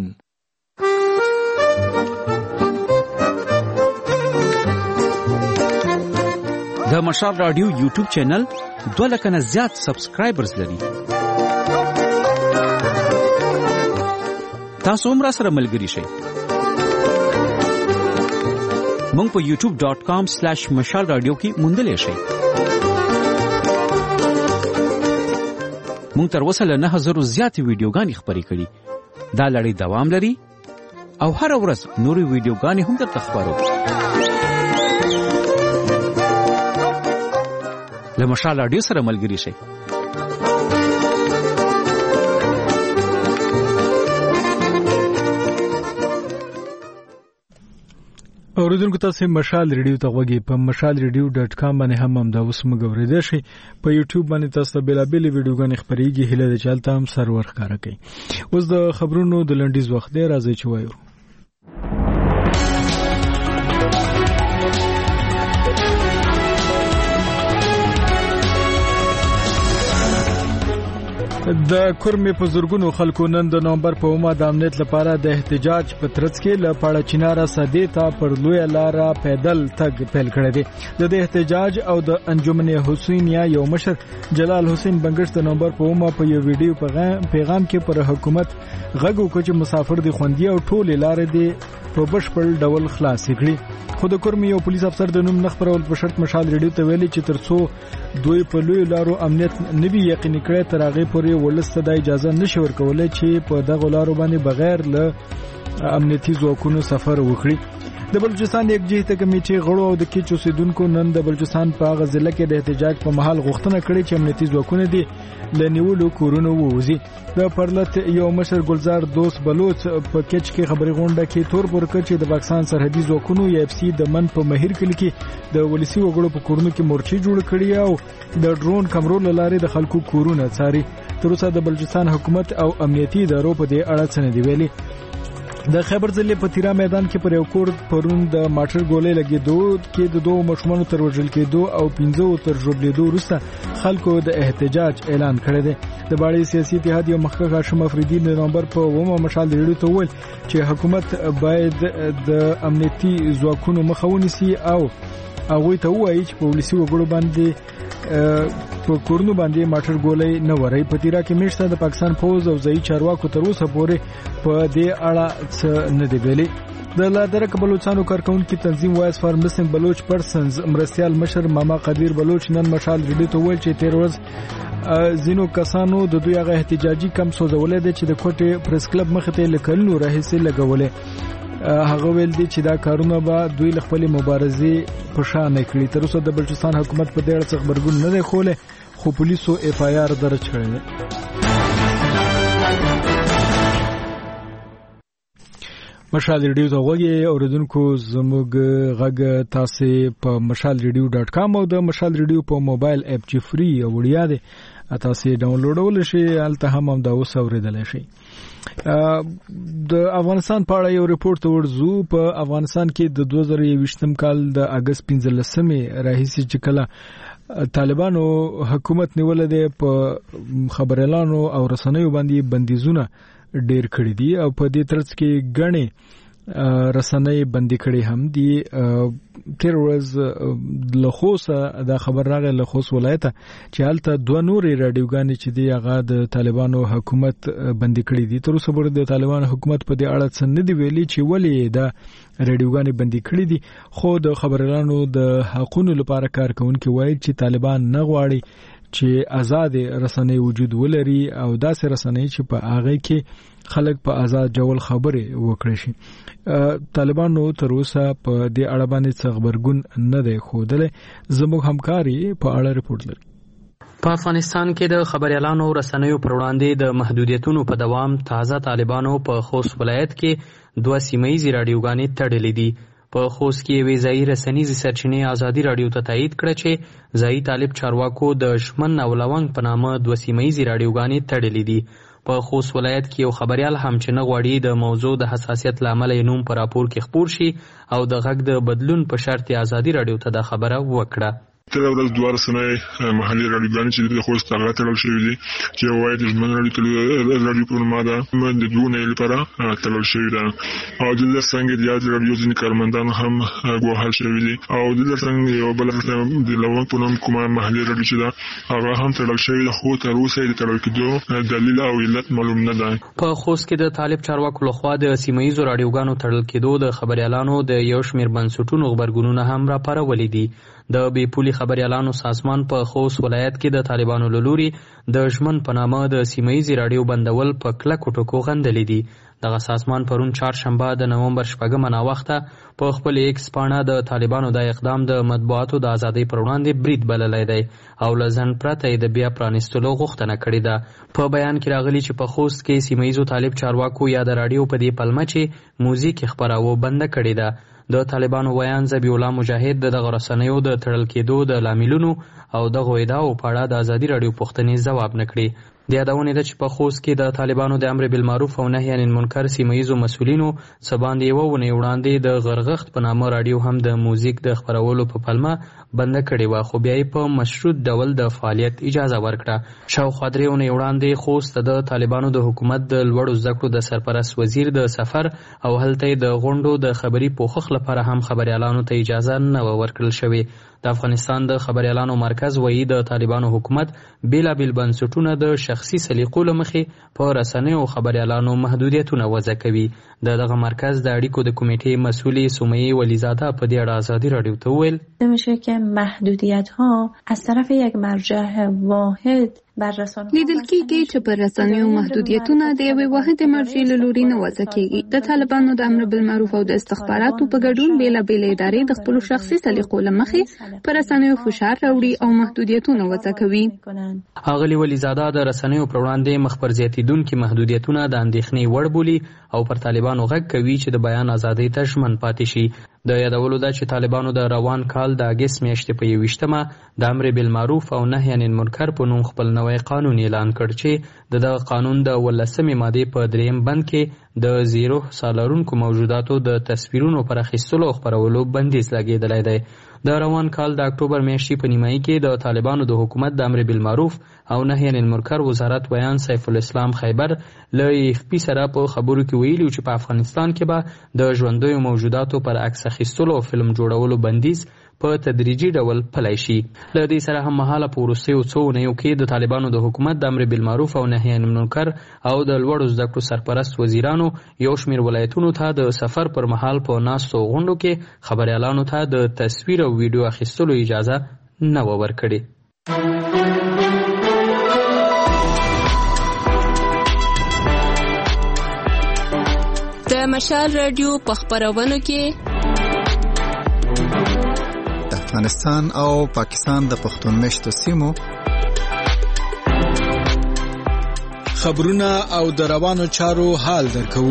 Speaker 24: د مشال رادیو یوټیوب چینل 2 لک نه زیات سبسکرایبرز لري. تاسو هم را سره ملګری شئ. مونږ په youtube.com/mashalradio کې موندلی شئ. مونږ تر اوسه له 9000 زیاتې ویډیوګانې خپرې کړي. دا لړۍ دوام لري او هر ورځ نورې ویډیوګانې هم درته خپرو. له مشال رادیو سره ملګري شئ.
Speaker 1: اوریدونکو تاسو مشال ریډیو ته غوږی په mashalradio.com باندې هم دا اوس موږ اوریدئ شئ. په یوټیوب باندې تاسو ته بیلابېل ویډیوګانې خپرېږي. هیله ده چې هلته هم سرور ښکاره کوي. اوس د خبرونو د لنډیز وخت دی، راځئ چې وایو. د کورمې په زورګونو خلکو نن د نومبر په اومه د امنیت لپاره د احتجاج په ترڅ کې له پاړه چناره سدې ته پر لوی لاره پیدل تګ پیل کړی دی. د احتجاج او د انجمن حسینیا یو مشر جلال حسین بنگش د نومبر په اومه په یو ویډیو پیغام کې پر حکومت غږ وکړ چې مسافر دي خوندي او ټول لارې دي په بشپړ ډول خلاص کړي. خو د کورمې یو پولیس افسر د نوم نخبرول په شرط مشال ریډیو ته ویلي چې ترڅو دوی په لوی لارو امنیت نوي یقیني کړي تر هغه پورې ولسته د اجازه نشي ورکولای چې په دغه لارو باندې بغیر له امنیتي ځواکونو سفر وکړي. د بلوچستان یک جهته کمیټې غړو او د کیچ اوسیدونکو نن د بلوچستان په هغه ضلع کې د احتجاج په محل غوښتنه کړې چې امنیتي ځواکونه دي له نیولو کورونو ووځي. د پرلط یو مشر ګلزار دوست بلوچ په کیچ کې خبري غونډه کې تور ورکړ چې د پاکستان سرحدي ځواکونو یا اف سی د من په مهیر کلی کې د ولسی وګړو په کورونو کې مورچې جوړ کړي او د ډرون کمرو لارې د خلکو کورونه څاري. تر اوسه د بلوچستان حکومت او امنیتي ادارو په دې اړه څه نه دی ویلي. د خیبر ضلع په تیرا میدان کې پر یو کور پرون د ماټر ګولې لګېدو کې د دوه مشمنو تر وژل کېدو او 15 تر ژوبلېدو وروسته خلکو د احتجاج اعلان کړی دی. د باړې سیاسي اتحاد یو مخکښ هاشم افریدي د نومبر په 9 مشال ریډیو ته وویل چې حکومت باید د امنیتي ځواکونو مخه ونیسي او هغوی ته ووایي چې په ولسي وګړو باندې په کورونو باندې ماټر ګولې نه وري. په تیرا کې میشته د پاکستان فوز او ځایي چارواکو تر اوسه پورې په دې اړه څه نه دی ویلي. د لادرک بلوچستانو کارکونکو تنظیم وایس فار مسنګ بلوچ پرسنز مرستيال مشر ماما قدیر بلوچ نن مشال ریډیو ته ویل چې تیر ورځ زینو کسانو د دوی هغه احتجاجي کم سوزولې دي چې د کوټې پریس کلب مخ ته لکلنو راهسي لګولې. هغه ویل دي چې دا کارونه به دوی خپل مبارزې په شان کړي. تر اوسه د بلوچستان حکومت په دې اړه څه خبرګون نه دی خوله، خو پولیسو اف آی آر درج کړی دی. مشال ریډیو ته غوږی اوریدونکو زموږ غږ تاسو په mashalradio.com او د مشال ریډیو په موبایل اپ چې فری او وړیا دی تاسو ډاونلوډول شي، الته هم دا اوس اوریدل شي. د افغانستان په اړه یو ریپورت ورزو. په افغانستان کې د 2020 کال د اگست 15 راهیسې چې کله طالبانو حکومت نیول دی په خبريالانو او رسنیو باندې بندیزونه ډیر کړی دي او په دې ترڅ کې غنې رسنۍ بندي کړي هم دي. تیر ورځ له خوسه دا خبر راغی له خوس ولایت چې هلته دوه نورې رادیوګانې چې دی هغه د طالبانو حکومت بندي کړي دي. تر اوسه پورې د طالبانو حکومت په دې اړه څه نه دی ویلي چې ولې دا رادیوګانې بندي کړي دي، خو د خبريالانو د حقوقو لپاره کارکونکو وایي چې طالبان نه غواړي چې آزاد رسنۍ وجود ولري او داسې رسنۍ چې په هغه کې خلک په آزاد ډول خبرې وکړي شي. طالبانو تر اوسه په دې اړه باندې څه خبرګون نه دی خوده. زموږ همکاري په اړه ریپورت لري.
Speaker 2: په افغانستان کې د خبريالانو او رسنیو پر وړاندې د محدودیتونو په دوام تازه طالبانو په خوست ولایت کې 2 سیمایي رادیوګانې تړلې دي. په خوست کې وی ځای رسنیزي سرچینې ازادي رادیو ته تایید کړ چې ځای طالب چارواکو د شمن او لونګ په نامه 2 سیمایي رادیوګانې تړلې دي. په خوست ولایت کې یو خبريال هم چې نه غواړي د موضوع د حساسیت لامل یې نوم پر راپور کې خپور شي او د غږ د بدلون په شرط ازادي رادیو ته د خبره وکړه.
Speaker 5: تر ورځ دوه رسنۍ محلي رادیوګانې چې د خوست هغه تړل شوي دي چې وایي د ژمن رادیو په نوم ده د دوه نه لپاره تړل شوي ده او د څنګه د یاد رادیو ځینې کارمندان هم ګواښل شوي دي او د څنګه یو بل د لوړ په نوم کومه محلي رادیو چې ده هغه هم تړل شوي ده، خو تر اوسه د تړل کېدو دلیل او علت معلوم نه ده.
Speaker 2: په خوست کې د طالب چارواکو لخوا د سیمایي رادیوګانو تړل کېدو د خبريالانو د یو شمېر بنسټونو خبرګونونه هم راپارولې دي. د بې پولي خبريالانو سازمان په خوست ولایت کې د طالبانو له لوري د ژمن په نامه د سیمایي رادیو بندول په کلکو ټکو غندلې دي. دغه سازمان پرون چهارشنبه د نومبر 8 ناوخته په خپل ایکس پاڼه د طالبانو د اقدام د مطبوعاتو د ازادۍ پر وړاندې برید بللی دی او له ځنډ پرته یې د بیا پرانیستلو غوښتنه کړې ده. په بیان کې راغلي چې په خوست کې سیمه ییزو طالب چارواکو یا د راډیو په دې پلمه چې موزیک خپراوه بنده کړې ده. د طالبانو ویان ذبیح الله مجاهد دغه رسنیو د تړل کېدو د لاملونو او دغو ادعاو په اړه د ازادي راډیو پوښتنې ځواب نه کړي. د یادونې ده چې په خوست کې د طالبانو د امر بالمعروف او نهي عن المنکر سیمه ییزو مسؤلینو څه باندې یوه اونۍ وړاندې د غرغښت په نامه راډیو هم د موزیک د خپرولو په پلمه بنده کړې وه، خو بیا یې په مشروط ډول د فعالیت اجازه ورکړه. شاوخوا 3 اونۍ وړاندې خوست د طالبانو د حکومت د لوړو زده کړو د سرپرست وزیر د سفر او هلته د غونډو د خبري پوښښ لپاره هم خبریالانو ته اجازه نه ورکړل شوې. د افغانستان د خبریالانو مرکز وایي د طالبانو حکومت بیلابیل بنسټونه د شخصي سلیقو له مخې په رسنیو او خبریالانو محدودیتونه وضع کوي. دغه مرکز د اړیکو د کمیټې مسئولې سمیه ولیزاده په دې اړه ازادي راډیو ته وویل
Speaker 6: میشه که محدودیت‌ها از طرف یک مرجع واحد
Speaker 7: لیدل کېږي چې پر رسنیو محدودیتونه د یوې واحدې مرجع له لوري نه وضع کېږي. د طالبانو د امر بالمعروف او د استخباراتو په ګډون بیلابېلې ادارې د خپلو شخصي سلیقو له مخې پر رسنیو فشار راوړي او محدودیتونه وضع کوي.
Speaker 2: ښاغلي ولیزاده د رسنیو پر وړاندې مخ پر زیاتېدونکي محدودیتونه د اندېښنې وړ بولي او پر طالبانو غږ کوي چې د بیان ازادۍ ته ژمن پاتې شي. د یادولو ده چې طالبانو د روان کال د اګست میاشتې په 21 د امر بالمعروف او نهي عن المنکر په نوم خپل نوی قانون اعلان کړ چې دغه قانون د 18 مادې په 3 بند کې د 0 سال لرونکو موجوداتو د تصویرونو پر اخیستلو او خپرولو بندیز لګېدلی دی. د روان کال د اکتوبر میاشتې په نیمایي کې د طالبانو د حکومت د امر بالمعروف او نهي عن المنکر وزارت ویان سیف الاسلام خیبر له AFP سره په خبرو کې ویلي چې په افغانستان کې به د ژوندیو موجوداتو پر عکس اخیستلو او فلم جوړولو بندیز په تدریجي ډول پلی شي. له دې سره هم مهاله په وروستیو څو اونیو کې د طالبانو د حکومت د امر بالمعروف او نهي عن المنکر او د لوړو زده کړو سرپرست وزیرانو یو شمېر ولایتونو ته د سفر پر مهال په ناستو غونډو کې خبریالانو ته د تصویر او ویډیو اخیستلو اجازه نه وه ورکړې.
Speaker 8: د مشال راډیو په خپرونو کې
Speaker 10: افغانستان او پاکستان د پښتون مشتو سیمو
Speaker 1: خبرونه او د روانو چارو حال درکو.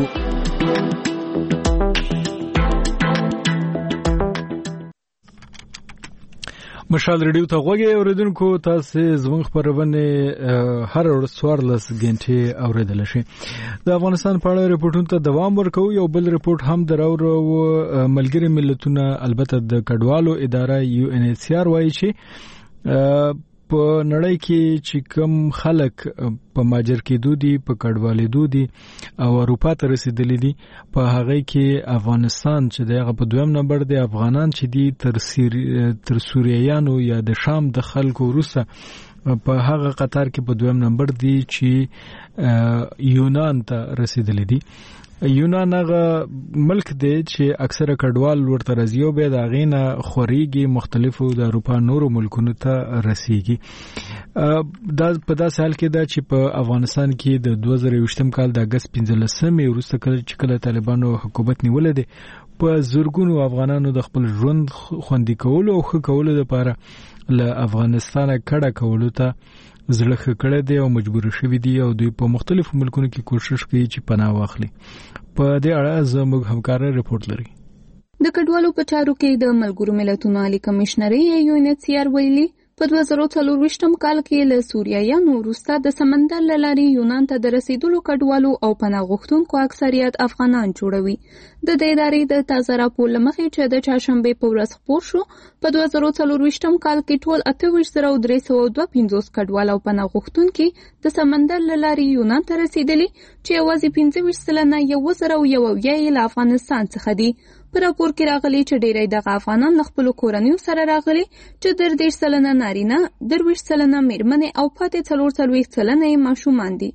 Speaker 1: مشال ریډیو ته غوږی اوریدونکو، تاسو زموږ خبرونه هر ورځ 14 غنټې اوریدل شي. د افغانستان په اړه ریپورتونو ته دوام ورکو. یو بل ریپورت هم دراوړو ملګری ملتونه البته د کډوالو اداره UNHCR وایي چې په نړۍ کې چې کوم خلک په ماجر کېدو دي، په کډوالېدو دي او اروپا ته رسیدلي دي، په هغه کې افغانستان چې دغه په 2م نمبر دی، افغانان چې دي تر سوریایانو یا د شام د خلکو وروسته په هغه قطار کې په 2م نمبر دی چې یونان ته رسیدلي دي. یونان هغه ملک دی چې اکثره کډوال ورته راځي او بیا د هغې نه خورېږي، مختلفو د اروپا نورو ملکونو ته رسیږي. دا په داسې حال کې ده چې په افغانستان کې د 2020 کال د اګست 15 وروسته کله طالبانو حکومت نیولې دی، په زرګونو افغانانو د خپل ژوند خوندي کولو او ښه کولو لپاره له افغانستانه کډه کولو ته زړه ښه کړی دی او مجبور شوي دي او دوی په مختلفو ملکونو کې کوشش کوي چې پناه واخلي. په دې اړه زموږ همکار ریپورت لري.
Speaker 7: د کډوالو په چارو کې د ملګرو ملتونو عالی کمشنري UNHCR ویلي په 2024 کال کې له سوریایانو وروسته د سمندر له لارې یونان ته د رسیدلو کډوالو او پناه غوښتونکو اکثریت افغانان جوړوي. د دې ادارې د تازه راپور له مخې چې د چهارشنبې په ورځ خپور شو، په 2024 کال کې ټول 28,352 کډوال او پناه غوښتونکي د سمندر له لارې یونان ته رسیدلي چې یوازې 25% 1,001 له افغانستان څخه دي. په راپور کې راغلي چې ډېری دغه افغانان له خپلو کورنیو سره راغلي چې 30% نارینه، 20% میرمنې او پاتې 40% ماشومان دي.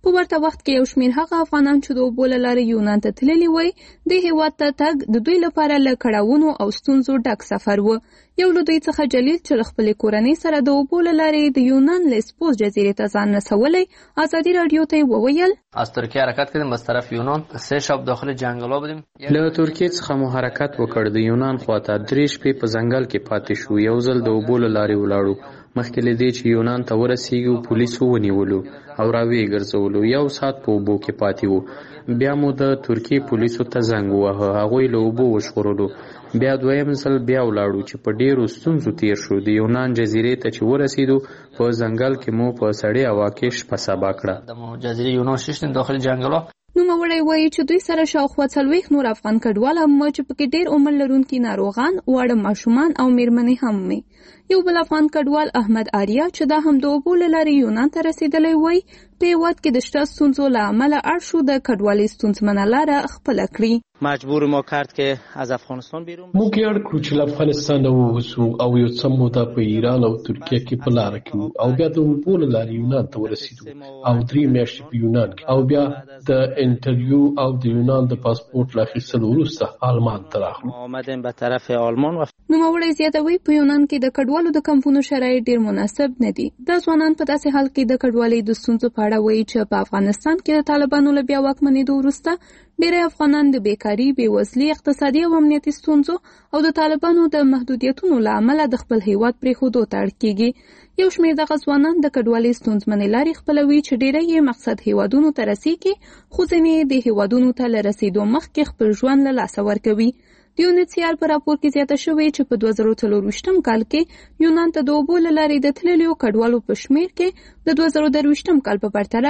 Speaker 7: په ورته وخت کې یو شمېر هغه افغانان چې د اوبو له لارې یونان ته تللي وای د هیواد ته تګ د دوی لپاره له کړاوونو او ستونزو ډک سفر و. یو له دوی څخه جلیل چې له خپلې کورنۍ سره د اوبو له لارې د یونان لیسبوس جزیرې ته ځان رسولی ازادي راډیو ته وویل
Speaker 3: از ترکیه حرکت کردیم از طرف یونان 3 شب داخل جنگلا بودیم.
Speaker 2: له ترکیه څخه مو حرکت وکړ د یونان خواته 3 شپې په ځنګل کې پاتې شو. یو ځل د اوبو له لارې ولاړو مخکې له دې چې یونان ته ورسیږو پولیسو ونیولو او راویې ګرځولو. 1 ساعت په اوبو کې پاتې وو. بیا مو د ترکیه پولیسو ته زنګ وواهه. هغوی له اوبو وژغورلو. بیا دویم ځل بیا ولاړو چې په ډیرو ستونزو تیر شو. د یونان جزیرې ته چې ورسیدو په ځنګل کې مو په سړې هوا کې شپه سبا کړه.
Speaker 3: د جزیرې یونان ششتیم داخل جنگلا.
Speaker 7: نوموړی وایي چې دوی سره شاوخوا 40 نور افغان کډوال هم چې پکې ډیر عمر لرونکي ناروغان، واړه ماشومان او میرمنې هم وي. یو بل افغان کډوال احمد آریا چې دا هم د اوبو له لارې یونان ته رسیدلی وای په هیواد کې د شته ستونزو له امله اړ شو د کډوالۍ ستونزمنه لاره خپله کړي.
Speaker 11: مجبور ما کرد که از افغانستان بیرون
Speaker 12: موږ یې اړ کړو چې له افغانستانه ووځو او یو څه موده په ایران او ترکیه کې په لاره کې وو او بیا د اوبو له لارې یونان ته ورسېدو او 3 میاشتې په یونان کې او بیا د انټرویو او د یونان د پاسپورت له اخیستلو وروسته آلمان ته راغلو.
Speaker 11: آمدیم به طرف آلمان.
Speaker 7: نوموړی زیاتوي په یونان کې د کډوالو د کمپونو شرایط ډیر مناسب نه دي. دا ځوانان په داسې حال کې د کډوالۍ د ستونزو په اړه وایي چې په افغانستان کې د طالبانو له بیا واکمنېدو وروسته ډېری افغانان د بیکاري، بېوزلۍ، اقتصادي او امنیتي ستونزو او د طالبانو د محدودیتونو له امله د خپل هیواد پرېښودو ته اړ کېږي. یو شمېر دغه ځوانان د کډوالۍ ستونزمنې لارې خپلوي چې ډېری یې مقصد هیوادونو ته رسېږي، خو ځینې د هیوادونو ته له رسېدو مخکې خپل ژوند له لاسه ورکوي. د یونیسیار په راپور کې زیاته شوې چې په 2024 کال کې یونان ته د اوبو له لارې د تللیو کډوالو په شمېر کې د 2023 کال په پرتله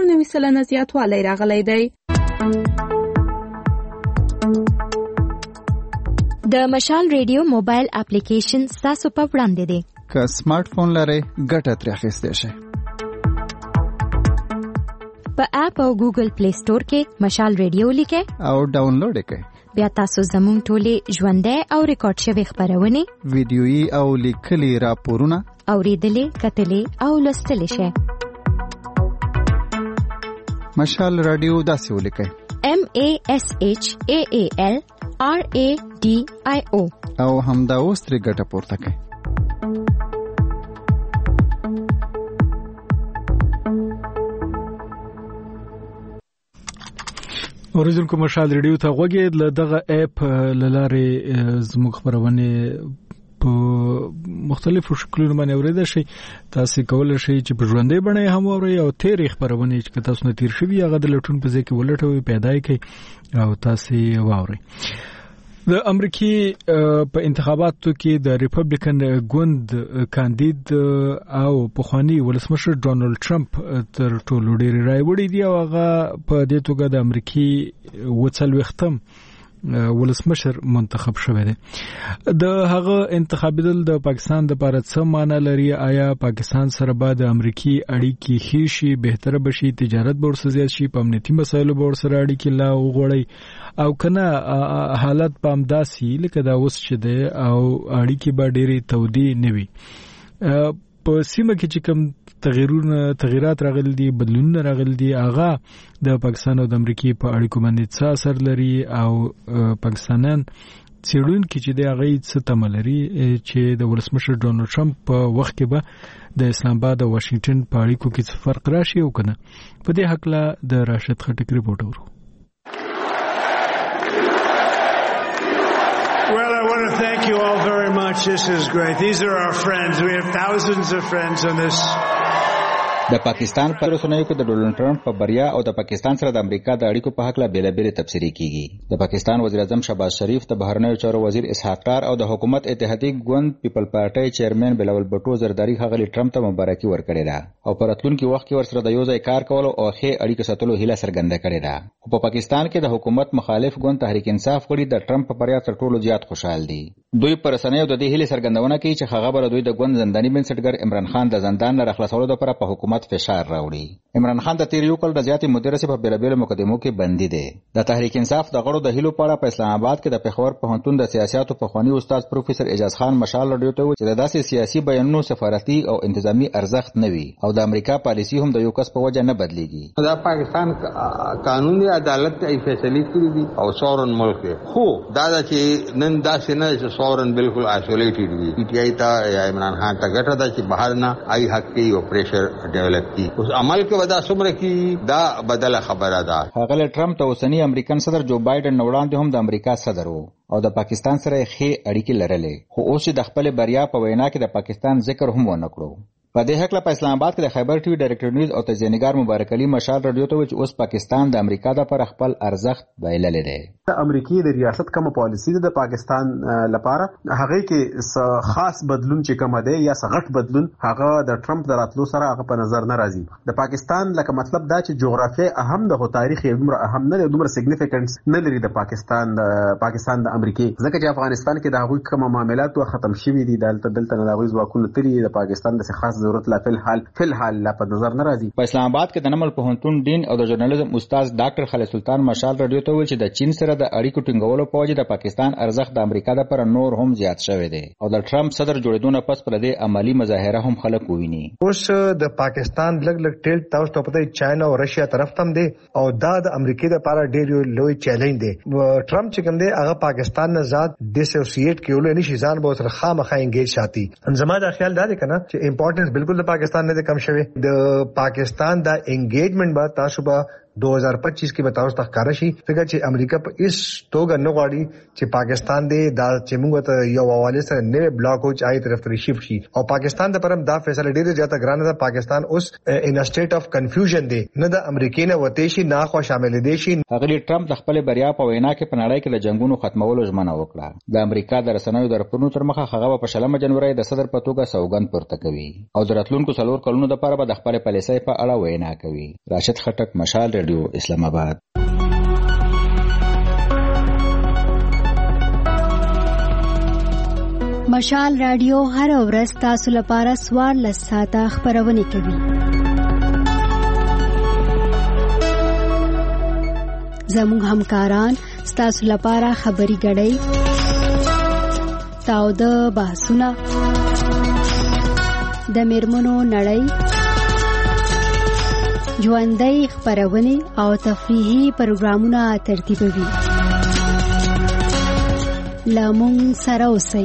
Speaker 7: 94% زیاتوالی راغلی دی.
Speaker 13: د مشال ریډیو موبایل اپلیکیشن ستاسو په وړاندې دی.
Speaker 10: که سمارټ فون لرئ ګټه ترې اخیستی شئ.
Speaker 13: په اپ او ګوګل پلی سٹور کې مشال ریډیو لیکئ او ډاونلوډ یې کړئ. بیا تاسو زموږ ټولې ژوندۍ او ریکارډ شوې خپرونې،
Speaker 10: ویډیويي او لیکلي راپورونه
Speaker 13: اورېدلې، کتلې او لوستلی شئ.
Speaker 10: مشال راډیو داسې ولیکئ:
Speaker 13: MASHAALRADIO
Speaker 10: او همدا اوس ترې ګټه پورته کړئ.
Speaker 1: اوریدونکو مشال ریډیو ته غوږی له دغه اپ لاره زموږ خبرونه په مختلفو شکلونو باندې اوریدل شي. تاسو کولای شئ چې په ژوندۍ بڼه هم اورئ او تیرې خبرونه چې تاسو نه تیر شوي هغه د لټون په ځای کې ولټوي پیدا کړئ او تاسو واورئ. د امریکای په انتخاباتو کې د ریپبلیکن ګوند کاندید او پخوانی ولسمشر ډونالد ټرمپ تر ټولو ډېر رای وړي دی او هغه په دې توګه د امریکای وڅلوختم ولسمشر منتخب شوی دی. د هغه انتخابیدل د پاکستان د لپاره څه معنی لري؟ آیا پاکستان سره به د امریکای اړیکې ښې شي، بهتره بشي، تجارت به ورسره زیات شي، په امنیتي مسایلو به ورسره اړیکې لا وغوړي او کنه حالت په همداسي لکه دا اوس چې دی او اړیکې به ډېرې تودې نه وي. په سیمه کې چې کوم تغیرات راغلي دي، بدلونونه راغلي دي، هغه د پاکستان او د امریکای په اړیکو باندې څه اثر لري او پاکستانیان څېړونکي چې د هغه څه تمه لري چې د ولسمشر ډونالد ټرمپ په وخت کې به د اسلام آباد او واشنگټن په اړیکو کې څه فرق راشي او کنه. په دې حق لا د راشد خټک ریپورت ورو.
Speaker 25: Well, I want to thank you all very much. This is great. These are our friends. We have thousands of friends on this.
Speaker 26: د پاکستان په رسنیو کې د ډونالد ټرمپ په بریا او د پاکستان سره د امریکا د اړیکو په حق لا بیلابېل تفسیری کیږي. د پاکستان وزیر اعظم شهباز شریف، د بهرنیو چارو وزیر اسحاق ډار او د حکومت اتحادیه ګوند پیپل پارټي چیرمن بلاول بټو زرداری غلي ټرمپ ته مبارکي ورکړې ده او په راتلونکي وخت کې ورسره د یو ځای کار کولو او ښه اړیکو ساتلو هیله څرګنده کړې ده. په پاکستان کې د حکومت مخالف ګوند تحریک انصاف غړي د ټرمپ په بریا تر ټولو زیات خوشحال دي. دوی پر رسنیو د دې هیله څرګندونه کوي چې هغه بر دوی د ګوند زنداني بنسټګر عمران خان د زندان نه خلاصولو لپاره په حکومت زیات فشار راوړي. عمران خان د تیر یو کال د زیاتې مودې رسې په بیلابیلو مقدمو کې بندي دی. د تحریک انصاف د غړو د هیلو په اړه په اسلام آباد کې د پېښور پوهنتون د سیاسیاتو پخوانی استاد پروفیسور اعجاز خان مشال رادیو ته چې د داسې سیاسي بیانونو سفارتي او انتظامی ارزښت نه وي او د امریکا پالیسي هم د یو کس په وجه نه بدلیږي.
Speaker 4: دا پاکستان قانون دی، عدالت ته فیصله کړی دي او سورن ملک دی. خو دا چې نن داسې نه چې سورن بالکل آیسولیټډ وي. پی ټی آی ته یا عمران خان ته ګټه ده چې بهر نه آی حق کې یو پریشر ډیولپ کی. اوس عمل کې ودا څومره کی دا بدله خبره ده.
Speaker 26: هغه ټرمپ ته اوسنی امریکن صدر جو بایدن وړاندې هم د امریکا صدر وو او د پاکستان سره ښې اړیکې لرلې، خو اوس د خپل بریا په وینا کې د پاکستان ذکر هم ونه کړو. په دې حق له په اسلام آباد کې د خیبر ټي وي ډایرکټر نیوز او تجزیه‌نګار مبارک علي مشال رادیو ته چې اوس پاکستان د امریکا د پر خپل ارزښت بایللې ده.
Speaker 9: د امریکای د ریاست کوم پالیسی د پاکستان لپاره هغه کې خاص بدلون چې کوم دی یا غټ بدلون هغه د ټرمپ د راتلو سره هغه په نظر نه راځي. د پاکستان لکه مطلب دا چې جغرافي اهم ده، خو تاریخ یې دومره اهم نه دی، دومره سیګنیفیکنس نه لري د پاکستان د امریکای، ځکه چې افغانستان کې د هغوی کوم معاملات ختم شوي دي. دلته نه د هغوی ځواکونه تللي، د پاکستان د خاص ضرورت لا فی الحال لا په نظر نه راځي.
Speaker 26: په اسلام آباد کې د نمل پوهنتون ډین او د ژورنالیزم استاد ډاکټر خالد سلطان مشال رادیو ته ویل چې د چین سره د اړیکو ټینګولو په وجه د پاکستان ارزښت د امریکا لپاره نور هم زیات شوی دی او د ټرمپ صدر جوړېدو نه پس پر دې عملی مظاهره هم خلک وویني.
Speaker 14: اوس د پاکستان لګ ټیل تاسو ته پته چاینا او رشیا طرف تم دی او دا د امریکا لپاره ډېر لوی چیلنج دی. ټرمپ چې کوم دی هغه پاکستان نه ذات ډیسوسییټ کېول نه شي، ځان به سره خامخا انګیج ساتي. زما دا خیال دا دی کنه چې امپورټنس بالکل پاکستان نه کم شوی. د پاکستان دا انګیجمنٹ با تاسو به 2025 کې بتاو تک کار شي، څنګه چې امریکا په اس توګه نه غواړي چې پاکستان دې دا چې موږ ته یو حواله سره نه بلاک او چای طرف ته شیفت شي او پاکستان د پرم دا فیصله ډیره زیاته ګرانه ده. پاکستان اوس ان ا سټیټ اف کنفیوژن دی، نه د امریکای نه وته شي نه خو شامل دي شي.
Speaker 26: هغه ټرمپ د خپل بریا په وینا کې په نړۍ کې د جنگونو ختمولو ژمنه وکړه. د امریکا د رسنیو د راپورونو تر مخه هغه په 16 جنوري د صدر په توګه سوګند پورته کوي او د راتلونکو 4 کلونو لپاره به د خپل پالیسۍ په اړه وینا کوي. راشد خټک، مشال رادیو، اسلام آباد.
Speaker 15: مشال رادیو هر ورځ تاسو لپاره 14 ساعته خبرونه کوي. زموږ همکاران تاسو لپاره خبري غړي، تاوده بحثونه، د میرمنو نړۍ، ژوندۍ خبرونه او تفریحي پروګرامونه ترتیبوي. لامون سره اوسئ.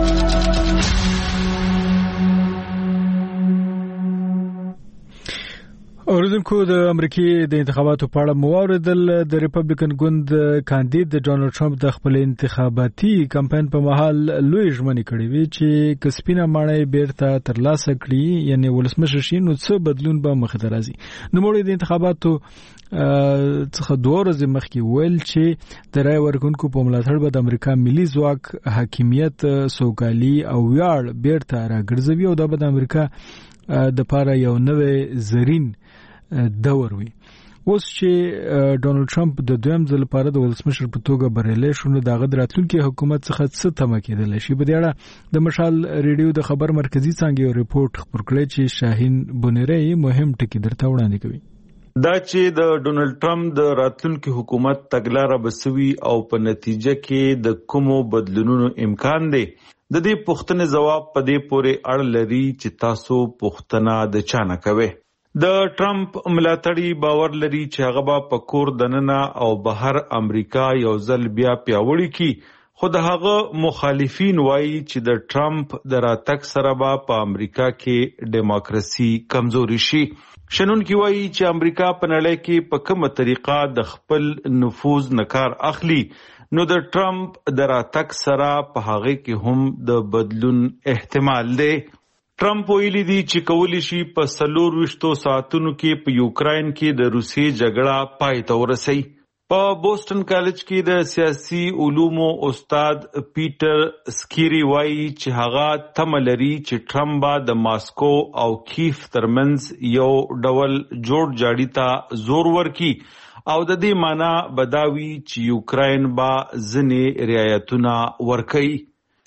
Speaker 1: اوریدونکو، د امریکای د انتخاباتو په اړه مواردل د ریپبلیکن ګوند کاندید د ډونالد ټرمپ د خپل انتخاباتي کمپاین په مهال لوی ژمنې کړې وي چې کسبینه ماڼۍ بیرته ترلاسه کړي، یعنی ولسمشر شي، نو څه بدلون به مخ ته راځي. نو موږ د انتخاباتو څخه 2 ورځې مخکې ویل چې د رای ورکونکو په ملاتړ به د امریکا ملي ځواک، حاکمیت، سوکالي او ویاړ بیرته راګرځوي او دا به د امریکا د پاره یو نوې زرین دور وي. اوس چې ډونالد ټرمپ د دویم ځل لپاره د ولسمشر په توګه بریالی شو، نو د هغه راتلونکي حکومت څخه څه تمه کېدلی شي؟ په دې اړه د مشال ریډیو د خبر مرکزی څانګې یو ریپورت خپور کړی چې شاهین بونیری مهم ټکي درته وړاندې کوي.
Speaker 16: دا چې د ډونالد ټرمپ د راتلونکي حکومت تګلاره بسوي او په نتیجه کې د کومو بدلونونو امکان دی، د دې پوښتنې جواب په دې پورې اړه لري چې تاسو پوښتنه د چا نه کوئ. د ټرمپ ملاتړي باور لري چې هغه به په کور دننه او بهر امریکا یو ځل بیا پیاوړی کی، خو د هغه مخالفین وایي چې د ټرمپ د راتګ سره به په امریکا کې دیموکراسي کمزوري شي. شنونکي وایي چې امریکا په نړۍ کې په کومه طریقه د خپل نفوذ نکار اخلي، نو د ټرمپ د راتګ سره په هغه کې هم د بدلون احتمال دی. ټرمپ ویلي دی چې کولی شي په 24 ساعتونو کې په یوکراین کې د روسیې جګړه پای ته ورسوي. په بوسټن کالج کې د سیاسي علومو استاد پیټر سکیری وایي چې هغه تمه لري چې ټرمپ به د ماسکو او کیف ترمنځ یو ډول جوړ جاړي ته زور ورکړي او د دې معنی بداوي چې یوکراین به ځینې رعایتونه ورکړي.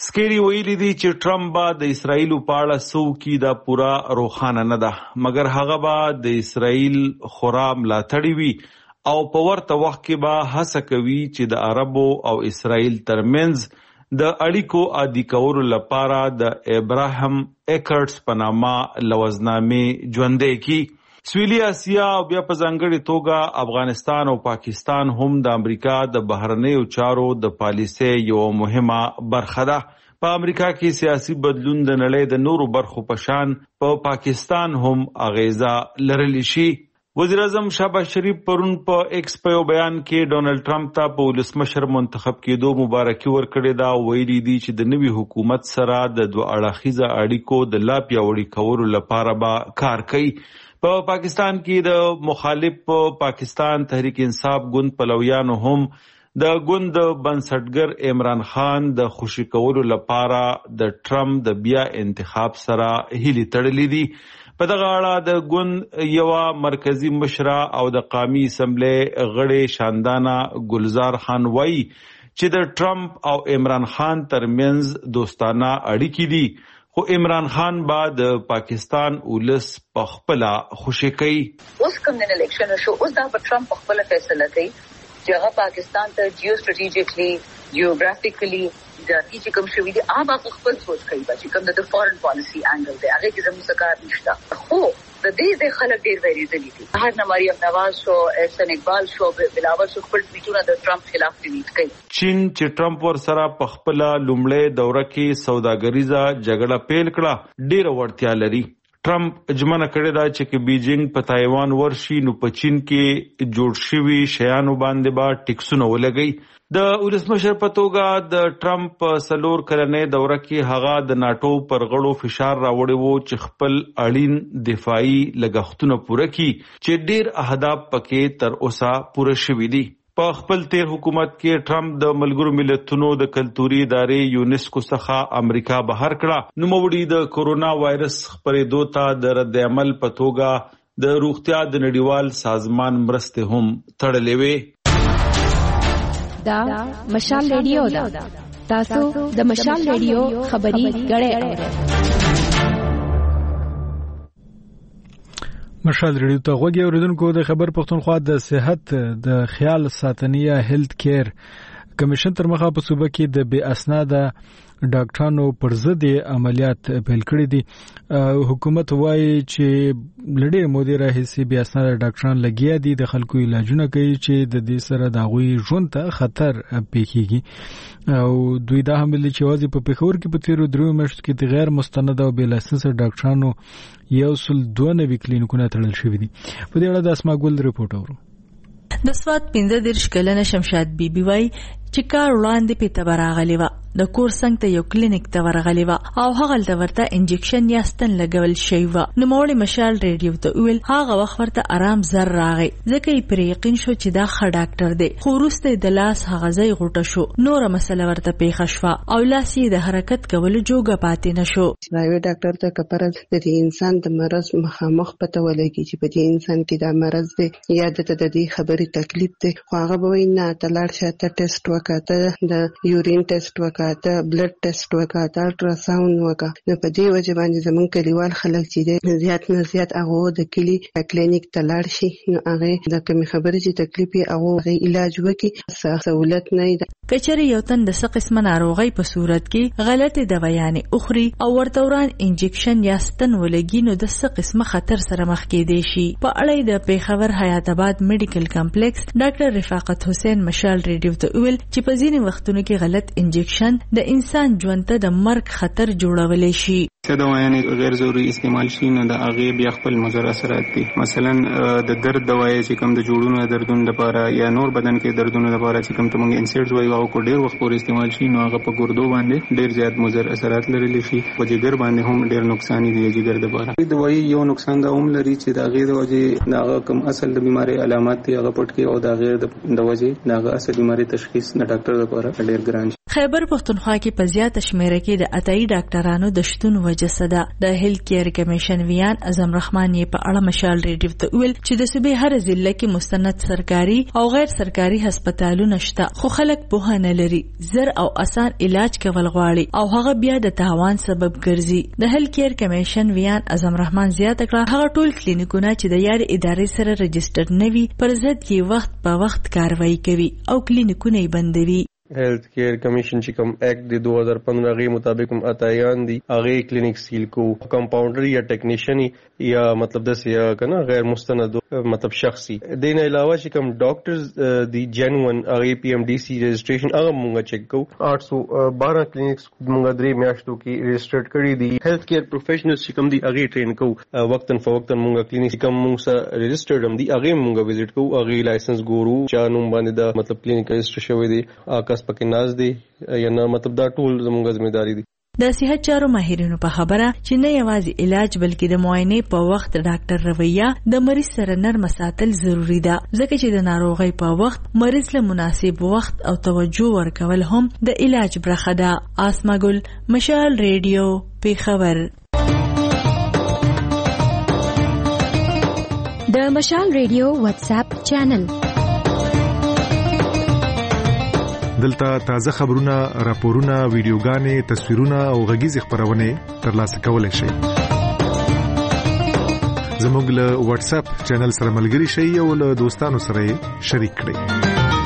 Speaker 16: سکیری ویلي دي چې ټرمپ به د اسرائیل په اړه څه دا پورا روښانه نه ده، مګر هغه به د اسرائیل خورا ملاتړی وي او په ورته وخت کې به هڅه کوي چې د عربو او اسرائیل ترمنځ د اړیکو عادي کولو لپاره د ابراهیم اکرټس په نامه لوزنامې ژوندۍ کړي. سویلي اسیا او بیا په ځانګړې توګه افغانستان او پاکستان هم د امریکا د بهرنیو چارو د پالیسۍ یو مهمه برخه ده. په امریکا کې سیاسي بدلون د نړۍ د نورو برخو په شان په پاکستان هم اغیزه لرلی شي. وزیر اعظم شهباز شریف پرون په ایکس په یو بیان کې ډونلډ ټرمپ ته په ولسمشر منتخب کېدو مبارکي ورکړې ده او ویلي دي چې د نوي حکومت سره د دوه اړخیزه اړیکو د لا پیاوړي کولو لپاره به کار کوي. په پاکستان کې د مخالف پاکستان تحریک انصاف ګوند پلویانو هم د ګوند بنسټګر عمران خان د خوشي کولو لپاره د ټرمپ د بیا انتخاب سره هیلې تړلې دي. په دغه اړه د ګوند یو مرکزی مشره او د قومي اسمبلی غړي شاندانا ګلزار خان وایي چې د ټرمپ او عمران خان ترمنځ دوستانه اړیکې دي، خو عمران خان با د پاکستان ولس په خپل خوشي کوي.
Speaker 17: اوس کوم نه الیکشن شو، اوس دا په ټرمپ خپل فیصله کوي چې هغه پاکستان ته جیو سټریټیجیکلی جیوګرافیکلی د چې کوم شوی دی هغه خپل سوچ کوي چې کوم د فورن پالیسی انګل دی هغه کې زموږ سکار نشته. خو د دې خلک ډیر ویریدلی دي. هر مریم نواز شو، احسن اقبال شو، بلاول شو، خپل ټویټونه د ټرمپ خلاف ټویټ کوي.
Speaker 16: چین چې ټرمپ ور سره په خپل لومړی دوره کې سوداګریزه جګړه پیل کړه ډیر وړتیا لري. ټرمپ ژمنه کړې ده چې کې بیجینګ په تایوان ورشي نو په چین کې جوړ شوي شیانو باندې به ټیکسونه ولګي. د ولسمشر په توګه د ټرمپ سلور کلنې دوره کې هغه د ناټو پر غړو فشار راوړی وو چې خپل اړین دفاعي لګښتونه پوره کړي چې ډیر اهداف پکې تر اوسه پوره شوي دي. په خپل تیر حکومت کې ټرمپ د ملګرو ملتونو د کلتوري ادارې یونیسکو څخه امریکا بهر کړه. نوموړي د کورونا وایرس خپرېدو ته د رد عمل په توګه د روغتیا د نړیوال سازمان مرستې هم تړلې وې.
Speaker 13: دا مشال ریډیو ده. تاسو د مشال ریډیو خبري غړې اورئ.
Speaker 1: مشال ریډیو ته غوږی اوریدونکو د خبر پښتونخوا د صحت د خیال ساتنیه هیلث کیر کمیشن تر مخه په صوبه کې د بے اسناده ډاکټرانو پر ضد عملیات پیل کړی دي. حکومت وایي چې لړې مودې راهیسې بے اسناده ډاکټران لګیا دي د خلکو علاجونه کوي چې د دې سره د غوي ژوند ته خطر پیښیږي او دوی دا هم ویلي چې واځي په پېښور کې په تیرو 3 میاشتو کې د غیر مستند او بې لایسنس ډاکټرانو 192 کلینیکونه تړل شوي دي. په دې اړه د اسما ګل رپورټ اورو.
Speaker 18: د سواد 15 کلنه شمشاد بیبي وای چې کار وړاندې په تبرغلی و د کور څنګ ته یو کلینیک ته ورغلی و او هغه ته ورته انجکشن یا ستن لګول شوی و. نو موري مشال ریډیو ته ویل هغه وخت ورته آرام زر راغی ځکه یې پر یقین شو چې دا ښه ډاکټر دی. خو وروسته د لاس هغه ځای غوټه شو، نور مسله ورته پیښه شوه او لاس یې د حرکت کولو جوګه پاتې نشو.
Speaker 19: پرایویټ ډاکټر ته کپرز د انسان د مرز مخامخ پته ولګي چې په دې انسان کې دا مرز دی یا د دې خبرې تکلیف دی، خو هغه به نه تلاړ شاته ټیسټ وکړه، د یورین ټیسټ وکړه، د بلډ ټیسټ وکړه، د الټراساوند وکړه. نو په دې وجه باندې زمونږ کلیوال خلک چې زیات نه زیات هغه د کلی کلینیک ته لاړ شي، نو هغه د کومې خبرې چې تکلیف یې هغه علاج وکړي، سہولت نه ده.
Speaker 18: کچری یو تن د څه قسمه ناروغي په صورت کې غلطه دوايانې اخري او ورتوران انجکشن یا ستن ولګي نو د څه قسمه خطر سره مخ کېدی شي. په اړه د پیښور حیات آباد میډیکل کمپلیکس ډاکټر رفاقت حسین مشال ریډیو ته ویل چې په ځینې وختونو کې غلط انجکشن د انسان ژوند ته د مرګ خطر جوړولای شي.
Speaker 20: څه دوايانې غیر ضروري استعمال شي نو د هغه بیا خپل مضر اثرات دي. مثلا د درد دوايي چې کوم د جوړونو دردونو لپاره یا نور بدن کې دردونو لپاره چې کوم ته موږ انسیډز وایو او کو ډیر وخت پورې استعمال شي نو هغه په ګردو باندې ډیر زیات مضر اثرات لري شي. په جګر باندې هم ډیر نقصان دي جګر لپاره. دوايي یو نقصان دا هم لري چې دا غیر د وجه دا کوم اصل د بیماری علامات دي هغه پټ کې او دا غیر د وجه دا اصل بیماری تشخیص نه ډاکټر لپاره ډیر ګران شي.
Speaker 18: خیبر پښتونخوا کې په زیاته شمیره کې د عطایي ډاکټرانو د شتون وجه څه ده؟ د هیلث کیر کمیشن ویان اعظم رحمان یې په اړه مشال ریډیو ته ویل چې د صوبې هر ضلع کې مستند سرکاري او غیر سرکاري هسپتالونه شته، خو خلک پوهه نه لري، زر او اسان علاج کول غواړي او هغه بیا د تاوان سبب ګرځي. د هیلث کیر کمیشن ویان اعظم رحمان زیاته کړه هغه ټول کلینیکونه چې د یاري ادارې سره رجسټر نه وي پر ضد کې وخت په وخت کاروایی کوي او کلینیکونه یې بندوي.
Speaker 5: هیلث کیر کمیشن چې کوم ایکټ د 2015 غي مطابق هم عطایان دي هغه کلینیک سیل کو کمپاونډر یا ټیکنیشن یا مطلب د سیا کنه غیر مستند مطلب شخصي دین علاوه چې کوم ډاکټرز دی جنون هغه پی ام ډی سی رجسٹریشن هغه مونږ چیک کو 812 کلینیکس مونږ درې میاشتو کې رجسټرډ کړی دي. هیلث کیر پروفیشنلز چې کوم دی هغه ټرین کو وقتن فوقتن مونږ کلینیک کوم مونږ سره رجسټرډ هم دي هغه مونږ وزټ کو هغه لایسنس ګورو چا نوم باندې دا مطلب کلینیک رجسټر شوی دی آکاس پکې ناز دی یا نه مطلب دا ټول زموږ ځمېداري دي.
Speaker 18: د صحت چارو ماهرینو په خبره چې نه یوازې علاج بلکې د معاینې په وخت ډاکټر رویه د مریض سره نرم ساتل ضروری ده، ځکه چې د ناروغۍ په وخت مریض له مناسب وخت او توجه ورکول هم د علاج برخه ده. آسما ګل، مشال ریډیو، پیښور.
Speaker 13: د مشال ریډیو واتس اپ چینل
Speaker 6: دلته تازه خبرونه، راپورونه، ویډیوګانې، تصویرونه او غږیز خبرونه ترلاسه کولای شئ. زموږ له واتس اپ چینل سره ملګري شئ او له دوستانو سره شریک کړئ.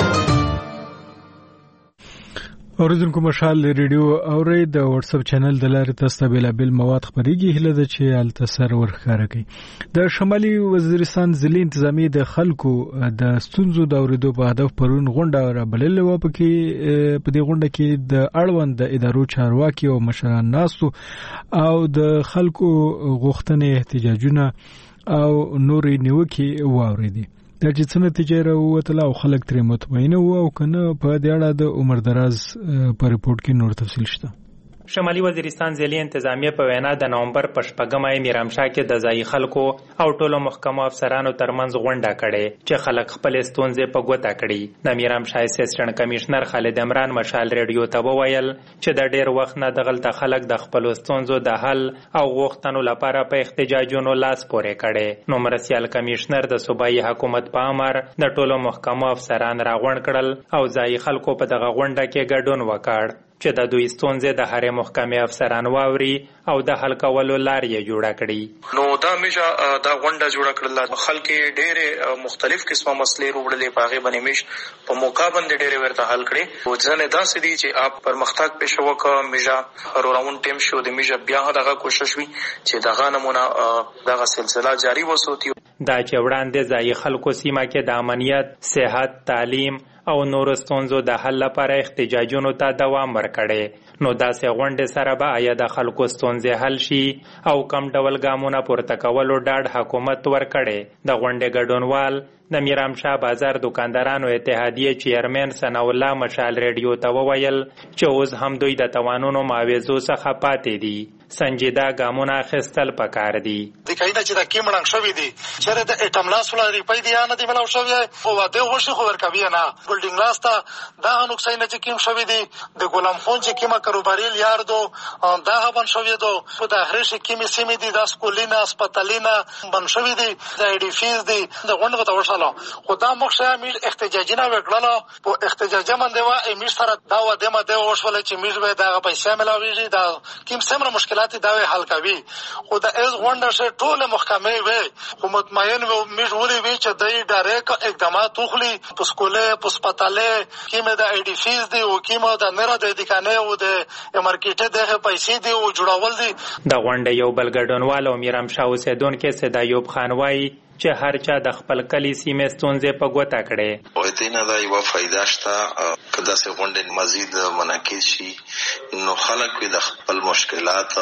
Speaker 1: اوریدونکو مشال ریډیو اوري د واتس اپ چینل د لارې تاسو ته بیلابل مواد خبريږي، هله د چې التصر ورخاره کوي. د شمالي وزیرستان ضلع انتظامی د خلکو د ستونزو د اوریدو په هدف پرون غونډه را بللې و، په دې غونډه کې د اړوند د ادارو چارواکي او مشران ناستو او د خلکو غوښتنې، احتجاجونه او نورې نیوکې واوریدي. دا چې څه نتیجه راووتله او خلک ترې مطمئنه وو او که نه، په دې اړه د عمر دراز په ریپورټ کې نور تفصیل شته.
Speaker 21: شمالي وزیرستان ضلع انتظامیه په وینا د نومبر په 8 میرامشاه کې د ځایي خلکو او ټولو محکمو افسرانو ترمنځ غونډه کړې چې خلک خپل ستونزې په ګوته کړي. د میرامشاه اسسټنټ کمشنر خالد عمران مشال ریډیو ته وویل چې د ډیر وخت نه دغلته خلک د خپل ستونزو د حل او غوښتنو لپاره په احتجاجونو لاس پورې کړي. نو مرسیال کمشنر د صوبایي حکومت په امر د ټولو محکمو افسران راغونډ کړل او ځایي خلکو په دغه غونډه کې ګډون وکړ چې د دوی ستونزې د هرې محکمې افسران واوري او د حل کولو لارې یې جوړه کړي.
Speaker 22: نو دا همیشه دا غونډه جوړه کړل، خلک ډېرې مختلف قسمه مسلې وروړلې، په هغې باندې میش په موقع باندې ډېرې ورته حل کړې. او ځینې داسې دي چې آپ پرمختګ پیشه وکړه، میژه روراون ټیم شو، د میژه بیا دغه کوشش وي چې دغه نمونه دغه سلسله جاری وساتي.
Speaker 21: دا چې وړاندې ځایي خلکو سیمه کې د امنیت، صحت، تعلیم او نور ستونزو د حل لپاره احتجاجونو ته دوام ورکړي. نو داسې غونډې سره به آیا د خلکو ستونزې حل شي او کم ډول ګامونه پورته کولو ډاډ حکومت ورکړي. د غونډې ګډونوال د میرامشاه بازار دکاندارانو اتحادیې چیرمن ثناء الله مشال ریډیو ته وویل چې اوس هم دوی د توانونو معاوضو څخه پاتې دي. سنجیده ګامونه اخیستل پکار دي.
Speaker 23: د کینه چې د کیمړنګ شوی دی چې د اټم لاس ولري په دې نه دی ملاو شوی او واده هوښ خو ورکوي نه بلډینګ لاس ته دا نقصان چې کیم شوی دی د غلام خون چې کیمه کاروباري یاردو دا بن شوی دو په د هرش کیمې سیمې دي د سکولینا هسپتالینا بن شوی دی د ای ډی فیز دی د غونډه ته وشاله خو دا مخشه میل احتجاجونه وکړل په احتجاج باندې وا ایمیر سره دا و دمه د وشول چې میل به دا پیسې ملاويږي دا کیم سمره مشکلات دا حل کوي. خو د از غونډه شه ټول محکمې وي خو مطمئن و میل ولې وی چې دای ډایرک اقدامات وخلي په سکوله په هسپتاله کیمه د ای ډی فیز دی او کیمه د نره د دکانې او د مارکیټ د پیسې دی او جوړول دي.
Speaker 21: د غونډه یو بل ګډونوال او میرامشاه اوسیدونکو صدا ایوب خان وایي چې هر چا د خپل کلی سیمې ستونزې په ګوته کړې.
Speaker 24: او دې نه دا یو فائدہ شته که داسې غونډې مزید منعکس شي نو خلک د خپل مشکلات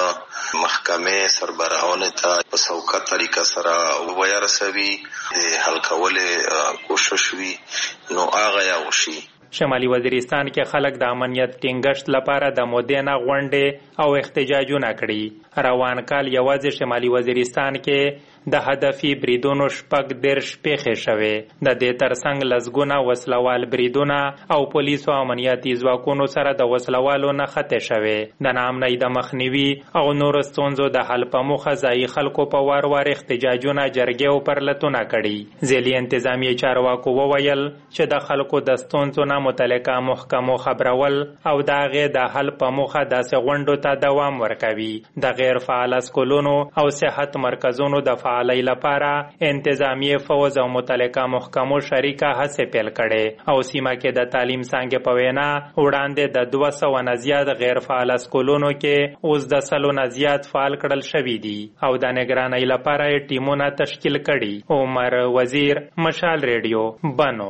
Speaker 24: محکمې سربراهانو ته په سوکه طریقه سره ورسوي، د حل کولو کوشش وي نو هغه یا وشي.
Speaker 21: شمالي وزیرستان کې خلک د امنیت ټینګښت لپاره د مودې نه غونډې او احتجاجونه کړي. روان کال یوازې شمالي وزیرستان کې د هدفي بریدونو 14 پیښې شوې. د دې ترڅنګ لسګونه وسلوال بریدونه او پولیسو او امنیتي ځواکونو سره د وسلوالو نښتې شوې. د ناامنۍ د مخنیوي او نورو ستونزو د حل په موخه ځایي خلکو په وار وار احتجاجونه جرګې او پرلتونه کړي. ځلي انتظامیه چارواکو وویل چې د خلکو د ستونزو نه متعلقه محکمو خبرول او د هغې د حل په موخه داسې غونډو ته دوام ورکوي. د غیر فعال اسکولونو او صحت مرکزونو د فعالۍ لپاره انتظامیه فوز او متعلقه محکمو شریکه هڅې پیل کړي او سیمه کې د تعلیم څانګې په وینا وړاندې د 200 نه زیات غیر فعال اسکولونو کې اوس د 100 نه زیات فعال کړل شوي دي او د نگرانۍ لپاره ټیمونه تشکیل کړي. عمر وزیر، مشال ریډیو، بنو.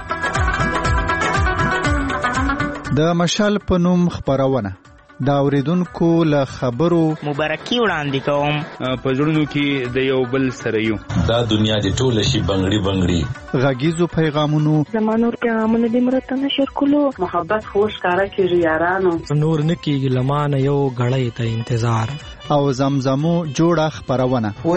Speaker 2: د مشال په نوم خبرونه دا اوریدونکو له خبرو
Speaker 3: مبارکي وړاندې کوم.
Speaker 7: په زړونو کې د یو بل سره یو دا دنیا د ټول شي بنگړي بنگړي
Speaker 2: غږیزو پیغامونو
Speaker 8: زمانور پیغامونه د مرته نشر کولو محبت خوش کارا کیږي یارانو
Speaker 11: نور نکیږي لمانه یو غړې ته انتظار
Speaker 2: او زمزمو جوړه خبرونه
Speaker 12: و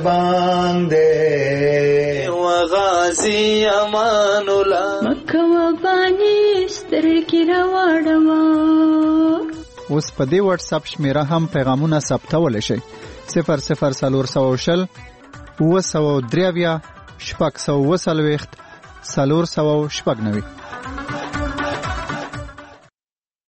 Speaker 12: چربانده و غازی امان الله
Speaker 15: مکه و بانی سترګې راوړم.
Speaker 2: اوس په دې واتس اپ شمیره هم پیغامونه ثبتول شي 00420 903 440 490.